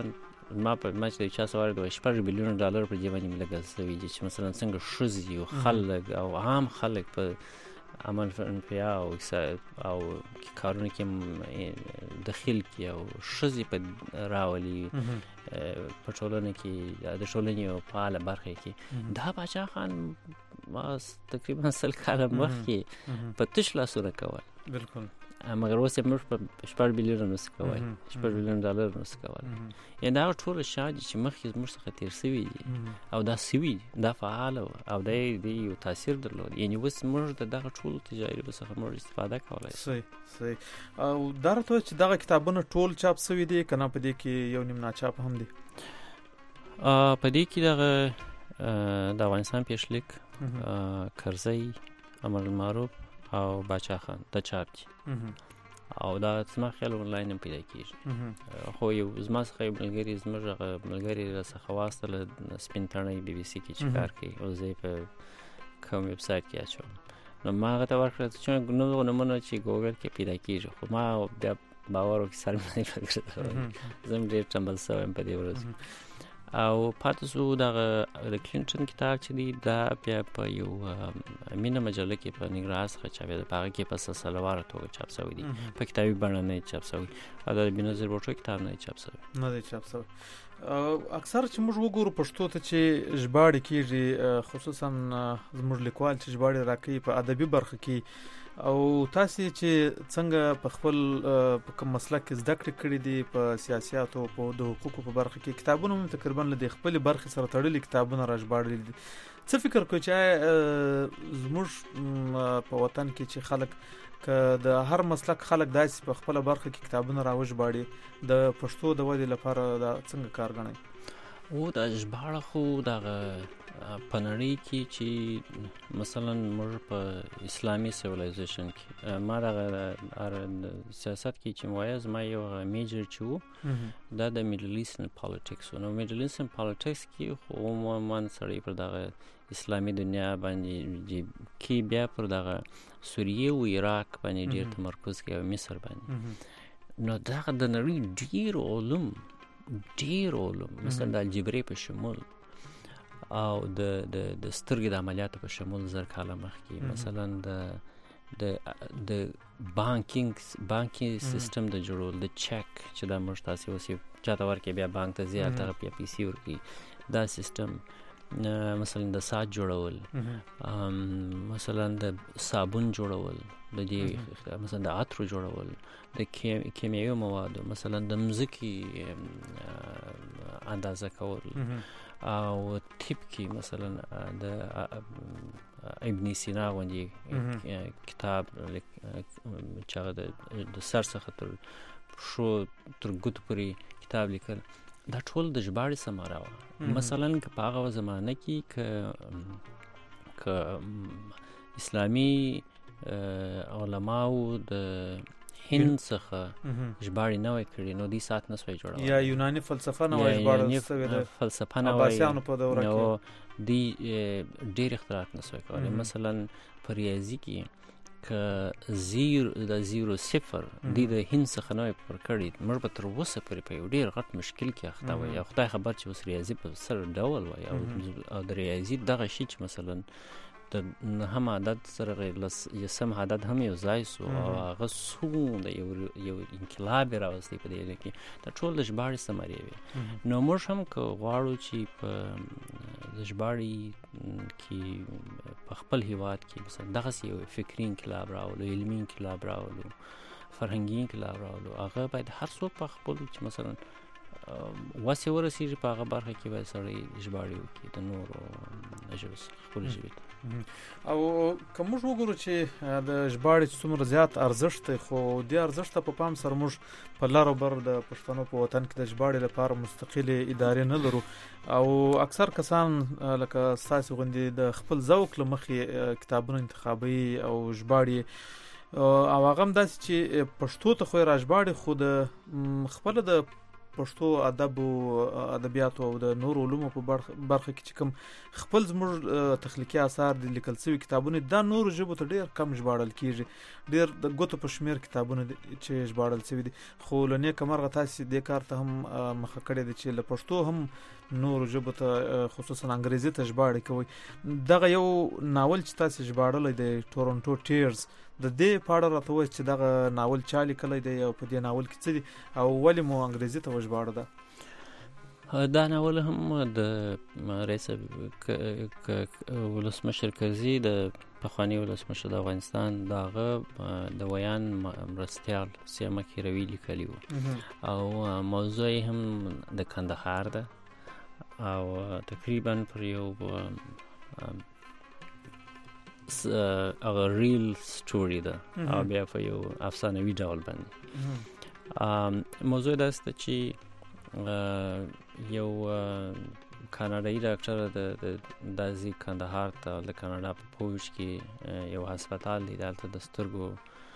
ما په ما چې چا سوال د شپږ بلیون ډالر په جیب باندې لګل شوی چې مثلا څنګه شوزي او خلک او عام خلک په عمل فرنفیا او او کارونه کې داخل کی او شوزي په راولي په ټولنه کې د ټولنې او فعال برخه کې دا باچا خان ما تقریبا سل کاله مخکې په تش لاسونه کول بالکل مګر اوس یې موږ په شپږ بلیون نو څه کوي شپږ بلیون ډالر نو څه کوي یعنی دا ټول شاج چې مخکې موږ څخه تیر شوی او دا سوي دا فعال او دا یو تاثیر درلود یعنی اوس موږ د دغه ټول تجارب څخه موږ استفاده کولای صحیح صحیح او دا راته چې دغه کتابونه ټول چاپ شوی دي کنه په دې کې یو نیم ناچاپ هم دي په دې کې دغه د افغانستان پیشلیک کرزی امر المعروف او باچا خان د چاپ دي او دا زما خیال آنلاین هم پیدا کیږي خو یو زما څخه یو ملګري زموږ ملګري راڅخه واستله سپین تڼۍ بي بي سي کې چې کار کوي او زه په کوم ویب سایټ کې اچوم نو ما هغه ته ورکړه چې نو نمونه چې ګوګل کې پیدا کیږي خو ما بیا باور وکړ سره مې فکر زم ډېر ټمبل شوم په دې ورځ او پاتې شو دغه د کلینټن کتاب چې دی دا بیا په یو مینه مجله کې په نګراس څخه چاپ دی په هغه کې په سلسلهواره توګه چاپ شوی دی په کتابي بڼه نه چاپ شوی او د بېنظیر بوټو کتاب نه چاپ شوی نه دی چاپ شوی اکثر چې موږ وګورو پښتو ته چې ژباړې کېږي خصوصا زموږ لیکوال چې ژباړې راکوي په ادبي برخه کې او تاسو چې څنګه په خپل په کوم مسلک کې زده کړې کړې دي په سیاست او په د حقوقو په برخه کې کتابونه هم تقریبا له خپل برخه سره تړلي کتابونه راژباړل دي څه فکر کوئ چې زموږ په وطن کې چې خلک ک د هر مسلک خلک داسې په خپل برخه کې کتابونه راوژباړي د پښتو د ودې لپاره دا څنګه کار غنئ او د ژباړه خو دغه په نړۍ کې چې مثلا موږ په اسلامي سیویلایزیشن کې ما دغه سیاست کې چې موایز ما یو میجر چې وو دا د میډل ایسټرن پالیټکس نو میډل ایسټرن پالیټکس کې خو عموما سړی پر دغه اسلامي دنیا باندې کې بیا پر دغه سوریه او عراق باندې ډېر تمرکز کوي او مصر باندې نو دغه د نړۍ ډېر علوم ډېر علوم مثلا د الجبرې په شمول او د د د سترګې د عملیاتو په شمول زر کاله مخکې مثلا د د د بانکینګ بانکي سیستم د جوړول د چک چې دا موږ تاسو اوسې چاته ورکې بیا بانک ته ځي هلته بیا پیسې ورکوي دا سیستم مثلا د ساعت جوړول مثلا د صابون جوړول د دې مثلا د عطر جوړول د کیمیاوي موادو مثلا د مځکې اندازه کول او تیپ کې مثلا د ابن سینا غوندې کتاب چې هغه د سر څخه تر شو تر ګوتو پورې کتاب لیکل دا ټول د ژباړې ثمره وه مثلا که په هغه زمانه کې که که اسلامي علماو د هند څخه ژباړې نه وای کړې نو دې ساعت نه سوی جوړول یا یوناني فلسفه نه وای ژباړل سوې ده فلسفه نه وای عباسیانو په دوره کې دې ډېر اختراعات نه سوی کولی مثلا په ریاضي کې که زیر د زیرو صفر دې د هند څخه نه وای پر کړی موږ به تر اوسه پورې په یو ډېر غټ مشکل کې اخته وای او خدای خبر چې اوس ریاضي په سر ډول وای او د ریاضي دغه شي چې مثلا د نهم عدد سره یسم عدد هم یو ځای سو او هغه څومره یو یو انقلاب راوستی په دې کې د ټول د ژباړې ثمرې وي نو موږ هم که غواړو چې په د ژباړې کې په خپل هیواد کې مثلا دغسې یو فکري انقلاب راولو علمي انقلاب راولو فرهنګي انقلاب راولو هغه باید هر څوک په خپل چې مثلا وسې ورسېږي په هغه برخه کې باید سړی ژباړې وکړي د نورو ژبو خپلې ژبې ته او که موږ وګورو چې د ژباړې څومره زیات ارزښت دی خو دې ارزښت ته په پام سره موږ په لر او بر د پښتنو په وطن کې د ژباړې لپاره مستقلې ادارې نه لرو او اکثر کسان لکه ستاسو غوندې د خپل ذوق له مخې کتابونه انتخابوي او ژباړې او هغه هم داسې چې پښتو ته خو یې راژباړي خو د خپله د پښتو ادب او ادبیات او د نور علومو په برخه کې چې کوم خپل زموږ تخلیقي آثار د لیکل شوی کتابونه د نور ژبو ته ډیر کم ژباړل کیږي، ډیر د ګوتو په شمیر کتابونه چې ژباړل شوی دي، خو لنې کمرغه تاسو د کار ته هم مخه کړی دي چې له پښتو هم نور ژبو ته خصوصا انګریزي ته ژباړي کوي. دغه یو ناول چې تاسو ژباړل دی ټورنټو ټیرز، د دې په اړه راته وایي چې دغه ناول چا لیکلی دی او په دې ناول کې څه دي او ولې مو انګریزي ته وژباړه ده؟ دا ناول هم د رئیس ولسمشر کرزي د پخواني ولسمشر د افغانستان دغه د ویان مرستیال سیمه کیروي لیکلی و او موضوع هم د کندهار ده او تقریبا پر یو هغه ریل سټوري ده او بیا په یو افسانوي ډول باندې. موضوع دا است چې یو کاناډایي ډاکټر د دازي کندهار ته د کاناډا په پوج کې یو هسپتال دی، دلته د سترګو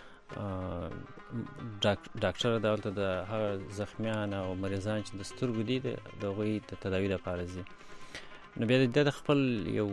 ډاکټر دلته د هغه زخمیان او مریضان چې د سترګو دي د هغوی د تداوي لپاره ځي. نو بیا د خپل یو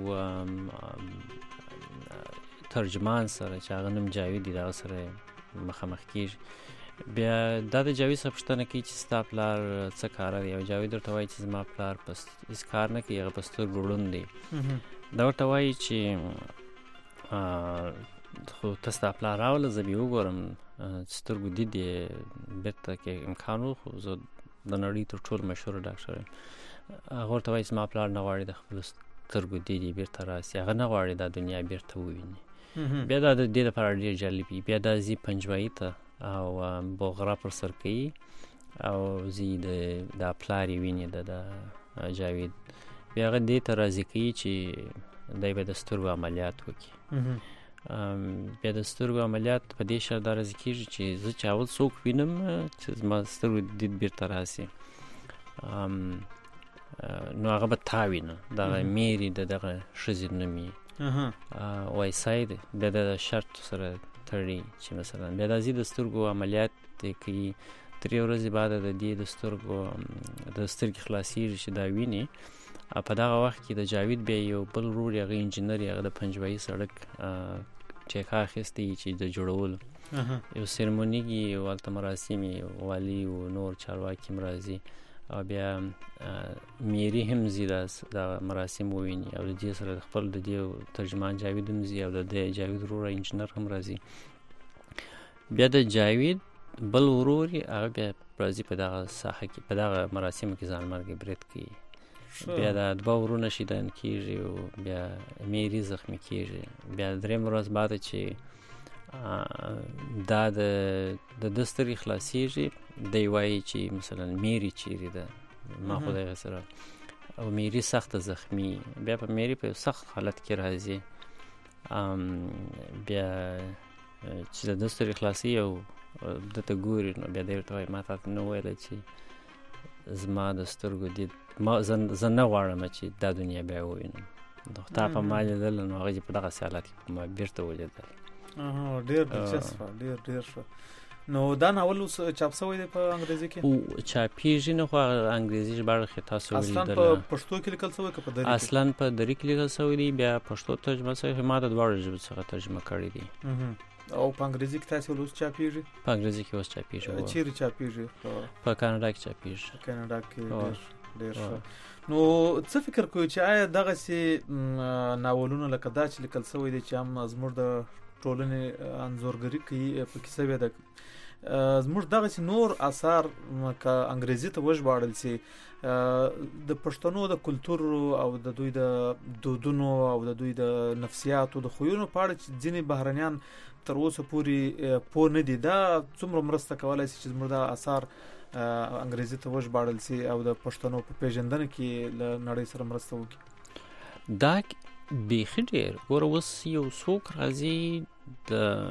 ترجمان سره چې هغه نوم جاوید دی دغه سره مخامخ کېږي. بیا دا د جاوید څخه پوښتنه کوي چې ستا پلار څه کار دی، او جاوید ورته وایي چې زما پلار هېڅ کار نه کوي، هغه په سترګو ړوند دی. دا ورته وایي چې خو ته ستا پلار راوله زه به یې وګورم چې سترګو دید یې بېرته کې امکان و، خو زه د نړۍ تر ټولو مشهوره ډاکټر یم. هغه ورته وایي زما پلار نه غواړي د خپلو سترګو دید یې بېرته راسي، هغه نه غواړي دا دنیا بېرته وویني. بیا دا د دې لپاره ډېر جالب وي. بیا دا ځي پنجوایي ته او بغرا پر سر کوي او ځي د دا پلار یې ویني د جاوید. بیا هغه دې ته راضي کوي چې دی به د سترګو عملیات وکړي. بیا د سترګو عملیات په دې شرط دا راضي کېږي چې زه چې اول څوک وینم چې زما سترګو دید بېرته راسي، نو هغه به تا وینه. دغه میري د دغه ښځې نوم یې وایسای دی. بیا د شرط سره تړي چې مثلا بیا د ځي د سترګو عملیات کوي. درې ورځې بعد د دې د سترګو د سترګې خلاصېږي چې دا ویني. په دغه وخت کې د جاوید بیا یو بل ورور یې هغه انجینر یې هغه د پنجوایي سړک ټیکه اخیستی چې د جوړولو یو سیرموني کې یو هلته مراسم یې والي او نور چارواکي هم راځي او بیا میری هم ځي دا مراسم وویني او د دې سره خپل د دې ترجمان جاوید هم ځي او د دې جاوید ورور انجینر هم راځي. بیا د جاوید بل ورور یې هغه بیا راځي په دغه ساحه کې په دغه مراسمو کې ځانمرګي برید کوي. بیا د دوه ورونه شهیدان کېږي او بیا میری زخمي کېږي. بیا درېیم ورځ بعد چې دا د د سترګې خلاصېږي دی وایي چې مثلا میری چیرې ده، ما خو دغه سره او میری سخت زخمی. بیا په میری په سخت حالت کې راځي. بیا چې د سترګې خلاصي او دته ګوري نو بیا دی ورته وایي ما تا ته نه ویله چې زما د سترګو دید ما زه نه غواړم چې دا دنیا بیا ووینم. تا په ما لیدل نو هغه په دغسې حالت کې ما بېرته ولیدل. ډېر دلچسپه ډېر ډېر ښه. نو دا ناول اوس چاپ شوی دی په انګریزي کې؟ چاپېږي نه، خو انګریزي ژباړه کې تاسو ولیدل. اصلا په پښتو کې لیکل شوی که په دري کې؟ اصلا په دري کې لیکل شوی دی، بیا پښتو ترجمه شوی. ما د دواړو ژبو څخه ترجمه کړی دی. او په انګریزي کې تاسو اوس چاپېږي؟ په انګریزي کې اوس چاپېږي. چیرې چاپېږي؟ په کاناډا کې چاپېږي. کاناډا کې ډېر ښه. نو څه فکر کوئ چې آیا دغسې ناولونه لکه دا چې لیکل شوی دی چې هم زموږ د ټولنې انځورګري کوي په کیسه وی ده، زموږ دغسې نور اثار که انګریزي ته وژباړل سي د پښتنو د کلتور او د دوی د دودونو او د دوی د نفسیاتو د خویونو په اړه چې ځینې بهرنیان تر اوسه پورې پوه نه دي، دا څومره مرسته کولی شي چې زموږ د اثار انګریزي ته وژباړل سي او د پښتنو په پیژندنه کې له نړۍ سره مرسته وکړي؟ دا بیخي ډېر. ګوره اوس یو څوک راځي د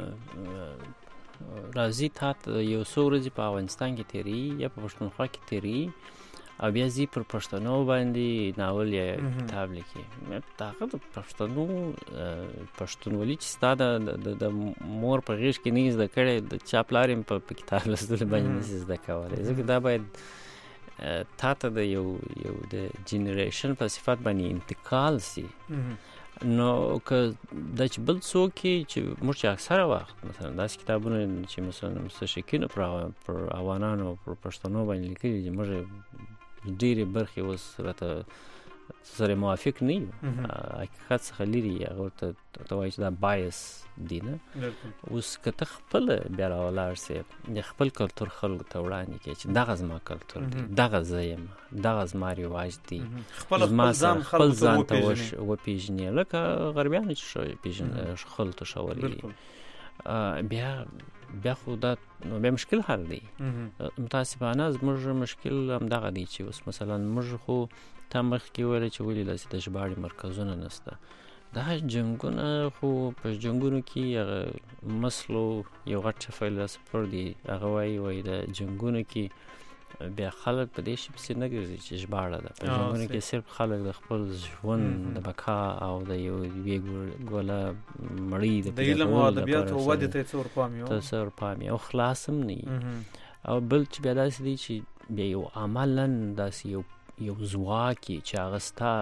راځي تا ته یو څو ورځې په افغانستان کې تېروي یا په پښتونخوا کې تېروي او بیا ځي پر پښتنو باندې ناول یا کتاب لیکي. هغه د پښتنو پښتونولي چې ستا د مور په غېږ کې نه یې زده کړی، د چا پلار یې په کتاب لوستلو باندې نه شي زده کولی. ځکه دا باید تا ته د یو یو د جنریشن په صفت باندې انتقال سي نو که دا چې بل څوک چې موږ چې اکثره وخت مثلا داسې کتابونه چې مثلا مستشرقینو پر افغانانو پر پښتنو باندې لیکلي چې موږ ډېرې برخې اوس راته سره موافق نه یو حقیقت څخه لري هغه ورته ته وایي چې دا بایس دی نه اوس که ته خپله بیا راولاړ سې د خپل کلتور خلکو ته وړاندې کړې چې دغه زما کلتور دی دغه زه یم دغه زما رواج دی زما سره خپل ځان ته وپېژنې لکه غربیانو چې خلکو ته ښوولي دي بیا بیا خو دا بیا مشکل حل دی متاسفانه زموږ مشکل همدغه دی چې اوس مثلا موږ خو تا مخکې ویله چې ولې داسې د ژباړې مرکزونه نشته دا جنګونه خو په جنګونو کې هغه مسلو یو غټ فیلسوف دی هغه وایي وایي د جنګونو کې بیا خلک په دې شي پسې نه ګرځي چې ژباړه ده په جنګونو کې صرف خلک د خپل ژوند د بقا او د یو یوې ګوله مړۍ د علم او ادبیاتو ودې ته څه ورپام یو ته څه ورپام او خلاص هم نه او بل چې بیا داسې دی چې بیا یو عملا داسې یو یو ځواکي چې هغه ستا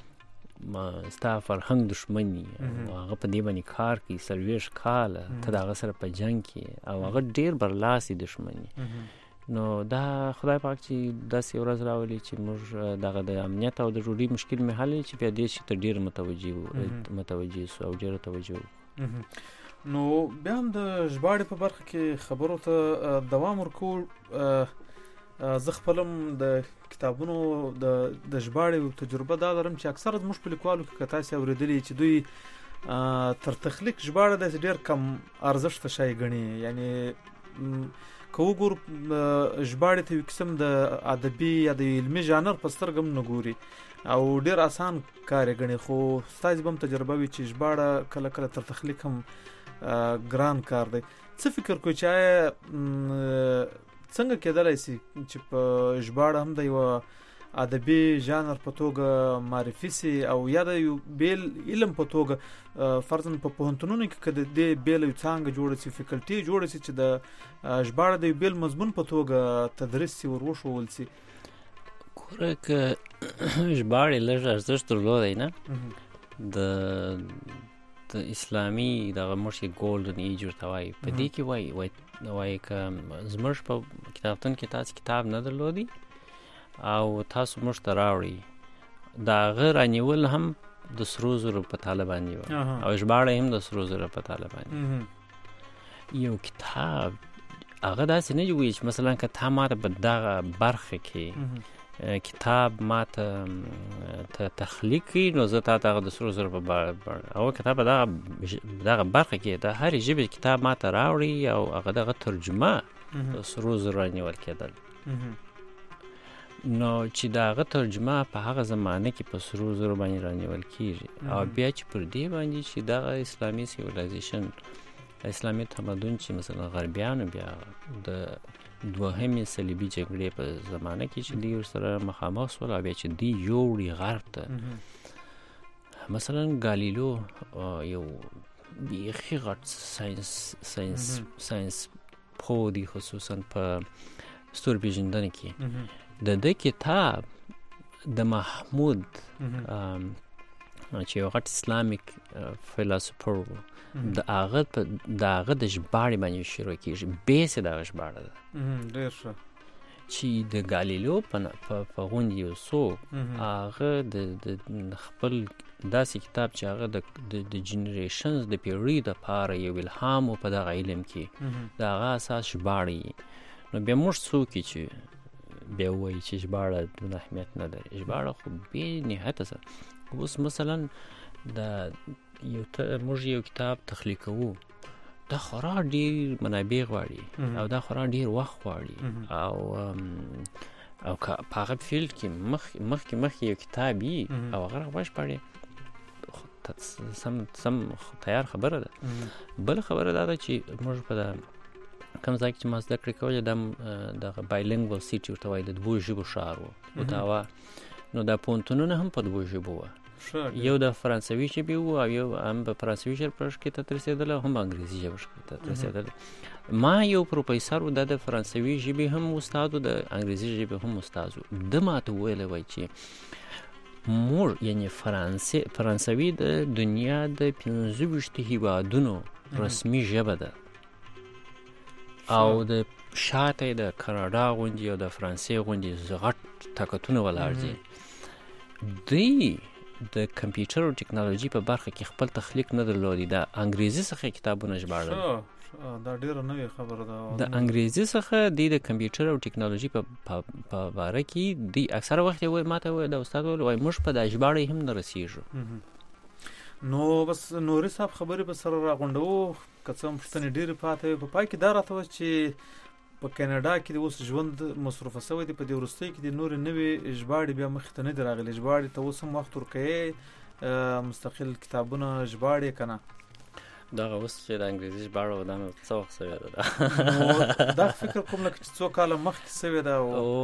ستا فرهنګ دښمني او هغه په دې باندې کار کوي څلوېښت کاله ته د هغه سره په جنګ کې او هغه ډېر برلاسي دښمني نو دا خدای پاک چې داسې ورځ راولي چې موږ دغه د امنیت او د ډوډۍ مشکل مې حل چې بیا دې شي ته ډېر متوجه متوجه سو او ډېره توجه نو بیا هم د ژباړې په برخه کې خبرو ته دوام ورکول زه خپلم د کتابونو د د ژباړې تجربه دا لرم چې اکثره زموږ په لیکوالو کې که تاسې اورېدلي چې دوی تر تخلیق ژباړه داسې ډېر کم ارزښته شی ګڼي یعنې که وګورو ژباړې ته یو قسم د ادبي یا د علمي ژانر په سترګه هم نه ګوري او ډېر آسان کار یې ګڼي خو ستاسې به هم تجربه وي چې ژباړه کله کله تر تخلیق هم ګران کار دی څه فکر کوئ چې آیا څنګه کېدلی شي چې په ژباړه هم د یوه ادبي ژانر په توګه معرفي سي او یا د یو بیل علم په توګه فرضاً په پوهنتونونو کې که د دې بیله یو څانګه جوړه سي فیکلټي جوړه سي چې د ژباړه د یو بیل مضمون په توګه تدریس سي ور وښوول سي ګوره که ژباړې لږ ارزښت درلودی نه د د اسلامي دغه موږ چې ګولډن ایج ورته وایي په دې کې وایي وایي که زموږ په کتابتون کې تاسو کتاب نه درلودي او تاسو موږ ته راوړي د هغه رانیول هم د سرو زرو په تاله باندې وه او ژباړه هم د سرو زرو په تاله باندې یو کتاب هغه داسې نه وي چې مثلا که تا ماته په دغه برخه کې کتاب ماته تخلیق کړي نو زه تا ته هغه د سرو زرو په هغه کتاب په دغه برخه کې د هرې ژبې کتاب ماته راوړي او هغه دغه ترجمه د سرو زرو رانیول کېدل نو چې د هغه ترجمه په هغه زمانه کې په سرو زرو باندې رانیول کېږي او بیا چې پر دې باندې چې دغه اسلامي سیویلایزیشن اسلامي تمدن چې مثلا غربیانو بیا د دوهمې صلیبي جګړې په زمانه کې چې دوی ورسره مخامخ شول او بیا چې دوی یوړي غرب ته مثلا ګالیلو یو بیخي غټ ساینس ساینس ساینس پوه دی خصوصا په ستورپېژندنه کې د ده کتاب د محمود چې یو غټ اسلامیک فیلسوفر و د هغه د هغه د ژباړې باندې شروع کېږي بیس یې دغه ژباړه ده ډېر ښه چې د ګالیلو په غوندې یو څوک هغه د خپل داسې کتاب چې هغه د جنریشنز د پیړۍ دپاره یو الهام و په دغه علم کې د هغه اساس ژباړه نو بیا موږ څوک چې بیا وایي چې ژباړه دونه اهمیت نه لري ژباړه خو بې نهایته څه اوس مثلا د یو موږ یو کتاب تخلیق کوو دا خورا ډېر منابع غواړي او دا خورا ډېر وخت غواړي او او که په هغه فیلډ کې مخکې مخکې یو کتاب وي او هغه وژباړې سم سم تیار خبره ده بله خبره دا ده چې موږ په کوم ځای کې چې ما زده کړې کولې دا دغه بایلینګوال سیټي ورته وایي د دوو ژبو ښار و اوتاوا نو دا پوهنتونونه هم په دوو ژبو وه یو د فرانسوي ژبې وو او یو هم په فرانسوي ژبه کې ته رسېدل او هم انګریزي ژبه ته رسېدل. ما یو پروفیسور و د فرانسوي ژبې هم استاد و د انګریزي ژبې هم استاد و. د ما ته ویلی وای چې موږ یعنې فرانسوي د دنیا د پنځه ویشتو هېوادونو رسمي ژبه ده او د شاته د کاناډا غوندې او د فرانسې غوندې غټ طاقتونه ولاړ دي. دوی د کمپیوټر او ټکنالوژي په برخه کې خپل تخلیق نه درلودي. د انګریزي څخه کتابونه ژباړل. دا ډیره نوې خبره ده. د انګریزي څخه دی د کمپیوټر او ټکنالوژي په په باره کې دی اکثره وخت وای ماته وای د استاد وای موږ په د ژباړې هم نه رسیږو. نو بس نوري صاحب خبرې به سره راغونډو کڅم پښتنې ډېرې پاتې په پای کې دا راته و چې په کاناډا کې د اوس ژوند مصرفه شوی دی په دې وروستۍ کې د نورې نوې ژباړې بیا مخې ته نه دي راغلي. ژباړې ته اوس هم وخت ورکوي مستقل کتابونه ژباړې که نه؟ دغه اوس چې د انګریزي ژباړه دا مې څه وخت شوې ده. دا فکر کوم لکه چې څو کاله مخکې شوې ده.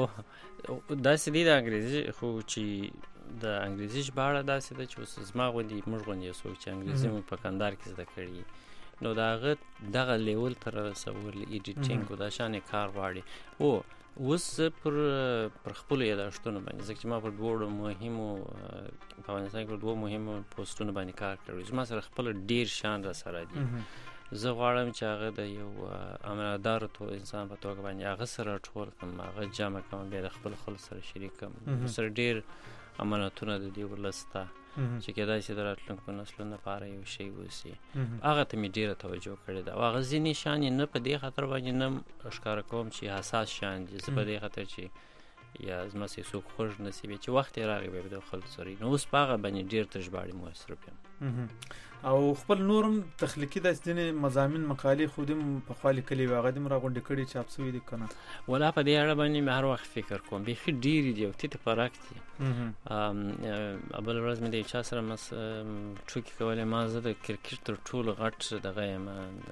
داسې دی د انګریزي خو چې د انګریزي ژباړه داسې ده چې اوس زما غوندې موږ غوندې یو څوک چې انګریزي مو په کندهار کې زده کړي نو د هغه دغه لیول ته رسول ایډیټینګ او دا شانې کار غواړي. او اوس پر پر خپلو یادښتونو باندې ځکه چې ما پر دوو مهمو په افغانستان کې پر دوو مهمو پوسټونو باندې کار کړی. زما سره خپل ډېر شیان را سره دي. زه غواړم چې هغه د یو امانتدار انسان په توګه باندې هغه سره ټول کړم، هغه جمع کړم، بیا د خپل خلکو سره شریک کړم. سره ډېر امانتونه د دې ولس ته چې کېدای شي د راتلونکو نسلونو لپاره یو شی اوسي. هغه ته مې ډېره توجه کړې ده او هغه ځینې شیان یې نه په دې خاطر باندې نه ښکاره کوم چې حساس شیان دي، زه په دې خاطر چې یا زما سې څوک خوږ نصیب چې وخت یې راغی بیا به د خلکو سره نو اوس په هغه باندې ډېر ته ژباړې مؤثر یم او خپل نورم تخلیقي داسې ځینې مضامین مقالې خو دې هم پخوا لیکلي وي هغه دې هم راغونډې کړي چاپ شوي دي که نه؟ ولا په دې اړه باندې مې هر وخت فکر کوم، بیخي ډېرې دي او تیته پراک دي. بله ورځ مې د یو چا سره مس ټوکې کولې، ما زه د کرکټ تر ټولو غټ دغه یم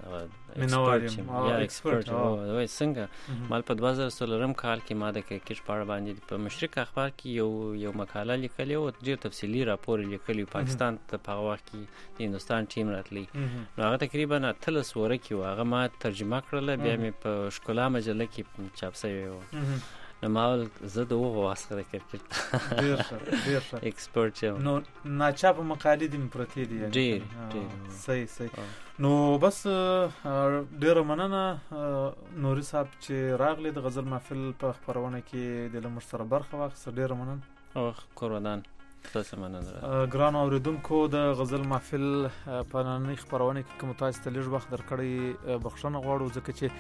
ایکسپرټ یم. وایي څنګه؟ ما په دوه زره څلورم کال کې ما د کرکټ په اړه باندې په مشرق اخبار کې یو یو مقاله لیکلې وه، ډېر تفصیلي راپور یې لیکلی و. پاکستان ته په هغه وخت کې د هندوستان ټیم راتلی نو هغه تقریبا اتلس وره کې و، هغه ما ترجمه کړله، بیا مې په ښکلا مجله کې چاپ شوې وه. نو ما ویل زه د هغو واسطه د کرکټ ایکسپرټ یم. نو ناچاپه مقالې دې مې پرتې دي؟ ډېر ډېر. صحیح صحیح. نو بس ډېره مننه نوري صاحب چې راغلی د غزل محفل په خپرونه کې د له موږ سره برخه واخیسته. ډېره مننه. قربان تاسو مننه. ګرانو اورېدونکو د غزل محفل په نننۍ خپرونه کې کوم تاسو ته لږ وخت درکړی بخښنه غواړو ځکه چې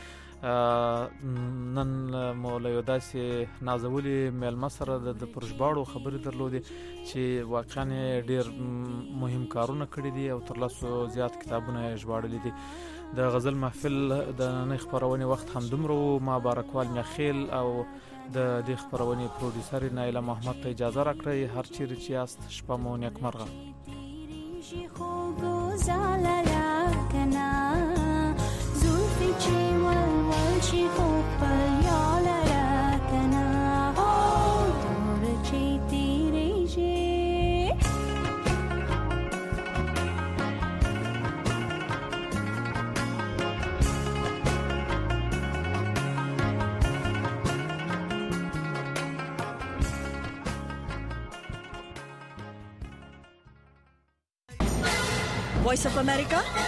نن مو له یو داسې نازولي میلمه سره د پر ژباړو خبرې درلودې چې واقعا ډېر مهم کارونه کړي دي او تر لسو زیات کتابونه یې ژباړلي دي. د غزل محفل د نننۍ خپرونې وخت همدومره و. ما بارکوال میاخیل او د دې خپرونې پروډیوسر نایله محمد ته اجازه راکړئ. هر چیرې چې یاست شپه مو نیکمرغه. Voice of America,